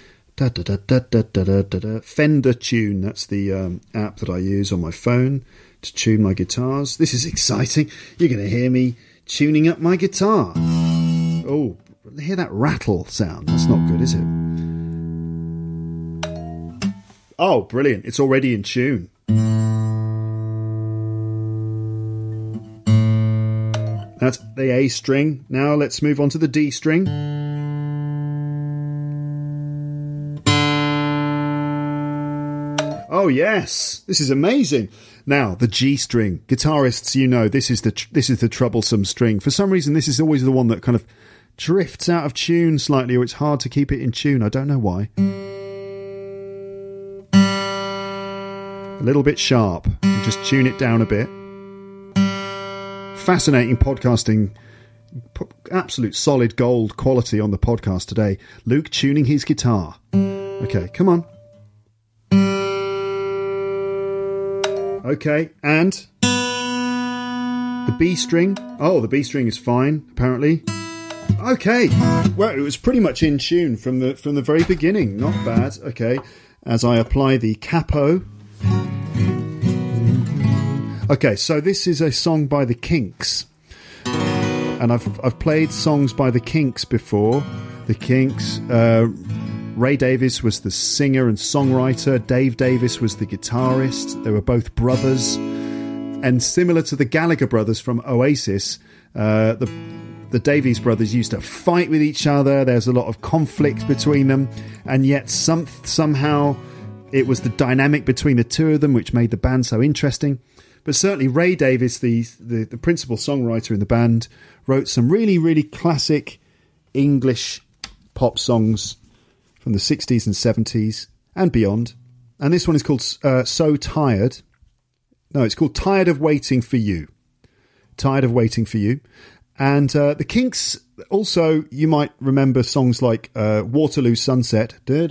Fender Tune, that's the app that I use on my phone to tune my guitars. This is exciting. You're going to hear me tuning up my guitar. Oh, hear that rattle sound? That's not good, is it? Oh, brilliant. It's already in tune. That's the A string. Now let's move on to the D string. Oh, yes. This is amazing. Now, the G string. Guitarists, you know, this is the troublesome string. For some reason, this is always the one that kind of drifts out of tune slightly, or it's hard to keep it in tune. I don't know why. A little bit sharp. Just tune it down a bit. Fascinating podcasting. Absolute solid gold quality on the podcast today. Luke tuning his guitar. Okay, come on. Okay, and the B string. Oh, the B string is fine, apparently. Okay, well, it was pretty much in tune from the very beginning. Not bad. Okay, as I apply the capo. Okay, so this is a song by the Kinks, and I've played songs by the Kinks before. The Kinks. Ray Davies was the singer and songwriter. Dave Davies was the guitarist. They were both brothers. And similar to the Gallagher brothers from Oasis, the Davies brothers used to fight with each other. There's a lot of conflict between them. And yet somehow it was the dynamic between the two of them which made the band so interesting. But certainly Ray Davies, the principal songwriter in the band, wrote some really, really classic English pop songs from the 60s and 70s and beyond. And this one is called So Tired. No, it's called Tired of Waiting for You. Tired of Waiting for You. And the Kinks, also, you might remember songs like Waterloo Sunset.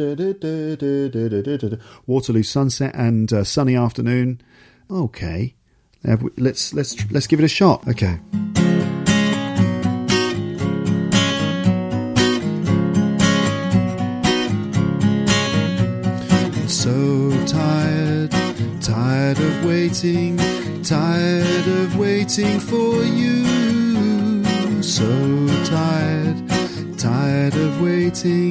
Waterloo Sunset and Sunny Afternoon. Okay. Let's give it a shot. Okay. So tired, tired of waiting for you. So tired, tired of waiting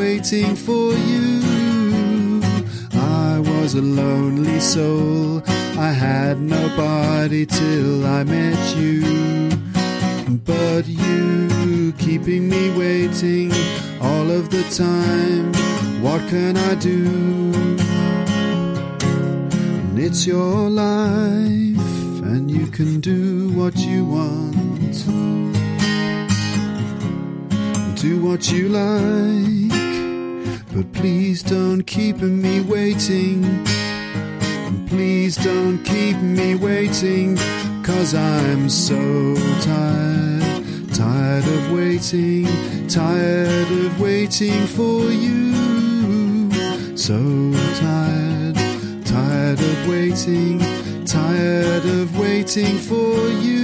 for you. I was a lonely soul, I had nobody till I met you. But you keeping me waiting all of the time. What can I do? And it's your life, and you can do what you want. Do what you like, but please don't keep me waiting. Please don't keep me waiting, 'cause I'm so tired, tired of waiting for you. So tired, tired of waiting for you.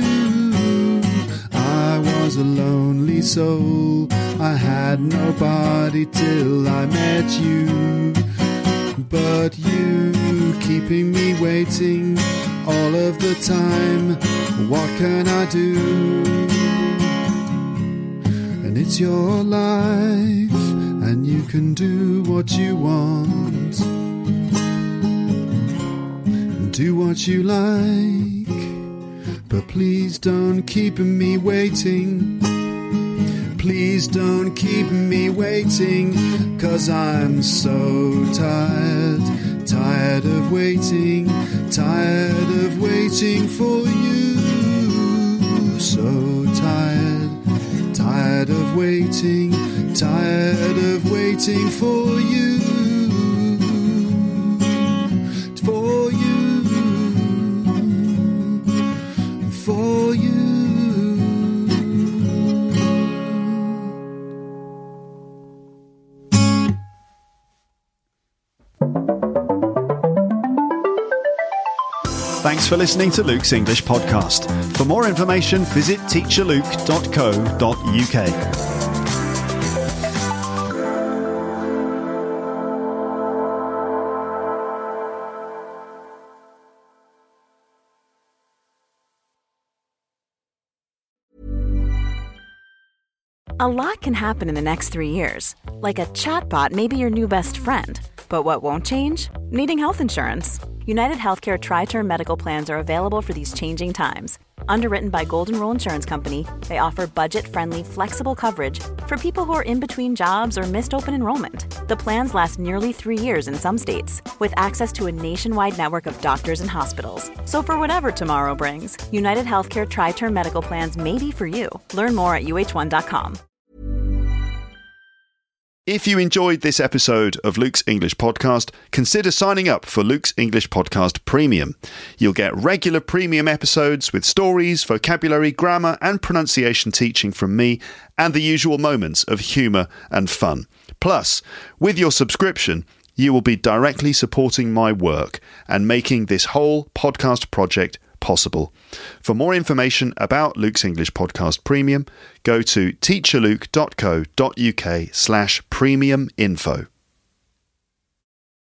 I was a lonely soul, I had nobody till I met you. But you keeping me waiting all of the time. What can I do? And it's your life, and you can do what you want. Do what you like, but please don't keep me waiting. Please don't keep me waiting, 'cause I'm so tired, tired of waiting for you. So tired, tired of waiting for you. For you, for you. Thanks for listening to Luke's English Podcast. For more information, visit teacherluke.co.uk. A lot can happen in the next 3 years. Like a chatbot may be your new best friend. But what won't change? Needing health insurance. United Healthcare Tri-Term Medical Plans are available for these changing times. Underwritten by Golden Rule Insurance Company, they offer budget-friendly, flexible coverage for people who are in between jobs or missed open enrollment. The plans last nearly 3 years in some states, with access to a nationwide network of doctors and hospitals. So for whatever tomorrow brings, United Healthcare Tri-Term Medical Plans may be for you. Learn more at uh1.com. If you enjoyed this episode of Luke's English Podcast, consider signing up for Luke's English Podcast Premium. You'll get regular premium episodes with stories, vocabulary, grammar and pronunciation teaching from me, and the usual moments of humour and fun. Plus, with your subscription, you will be directly supporting my work and making this whole podcast project possible. For more information about Luke's English Podcast Premium, go to teacherluke.co.uk/premium info.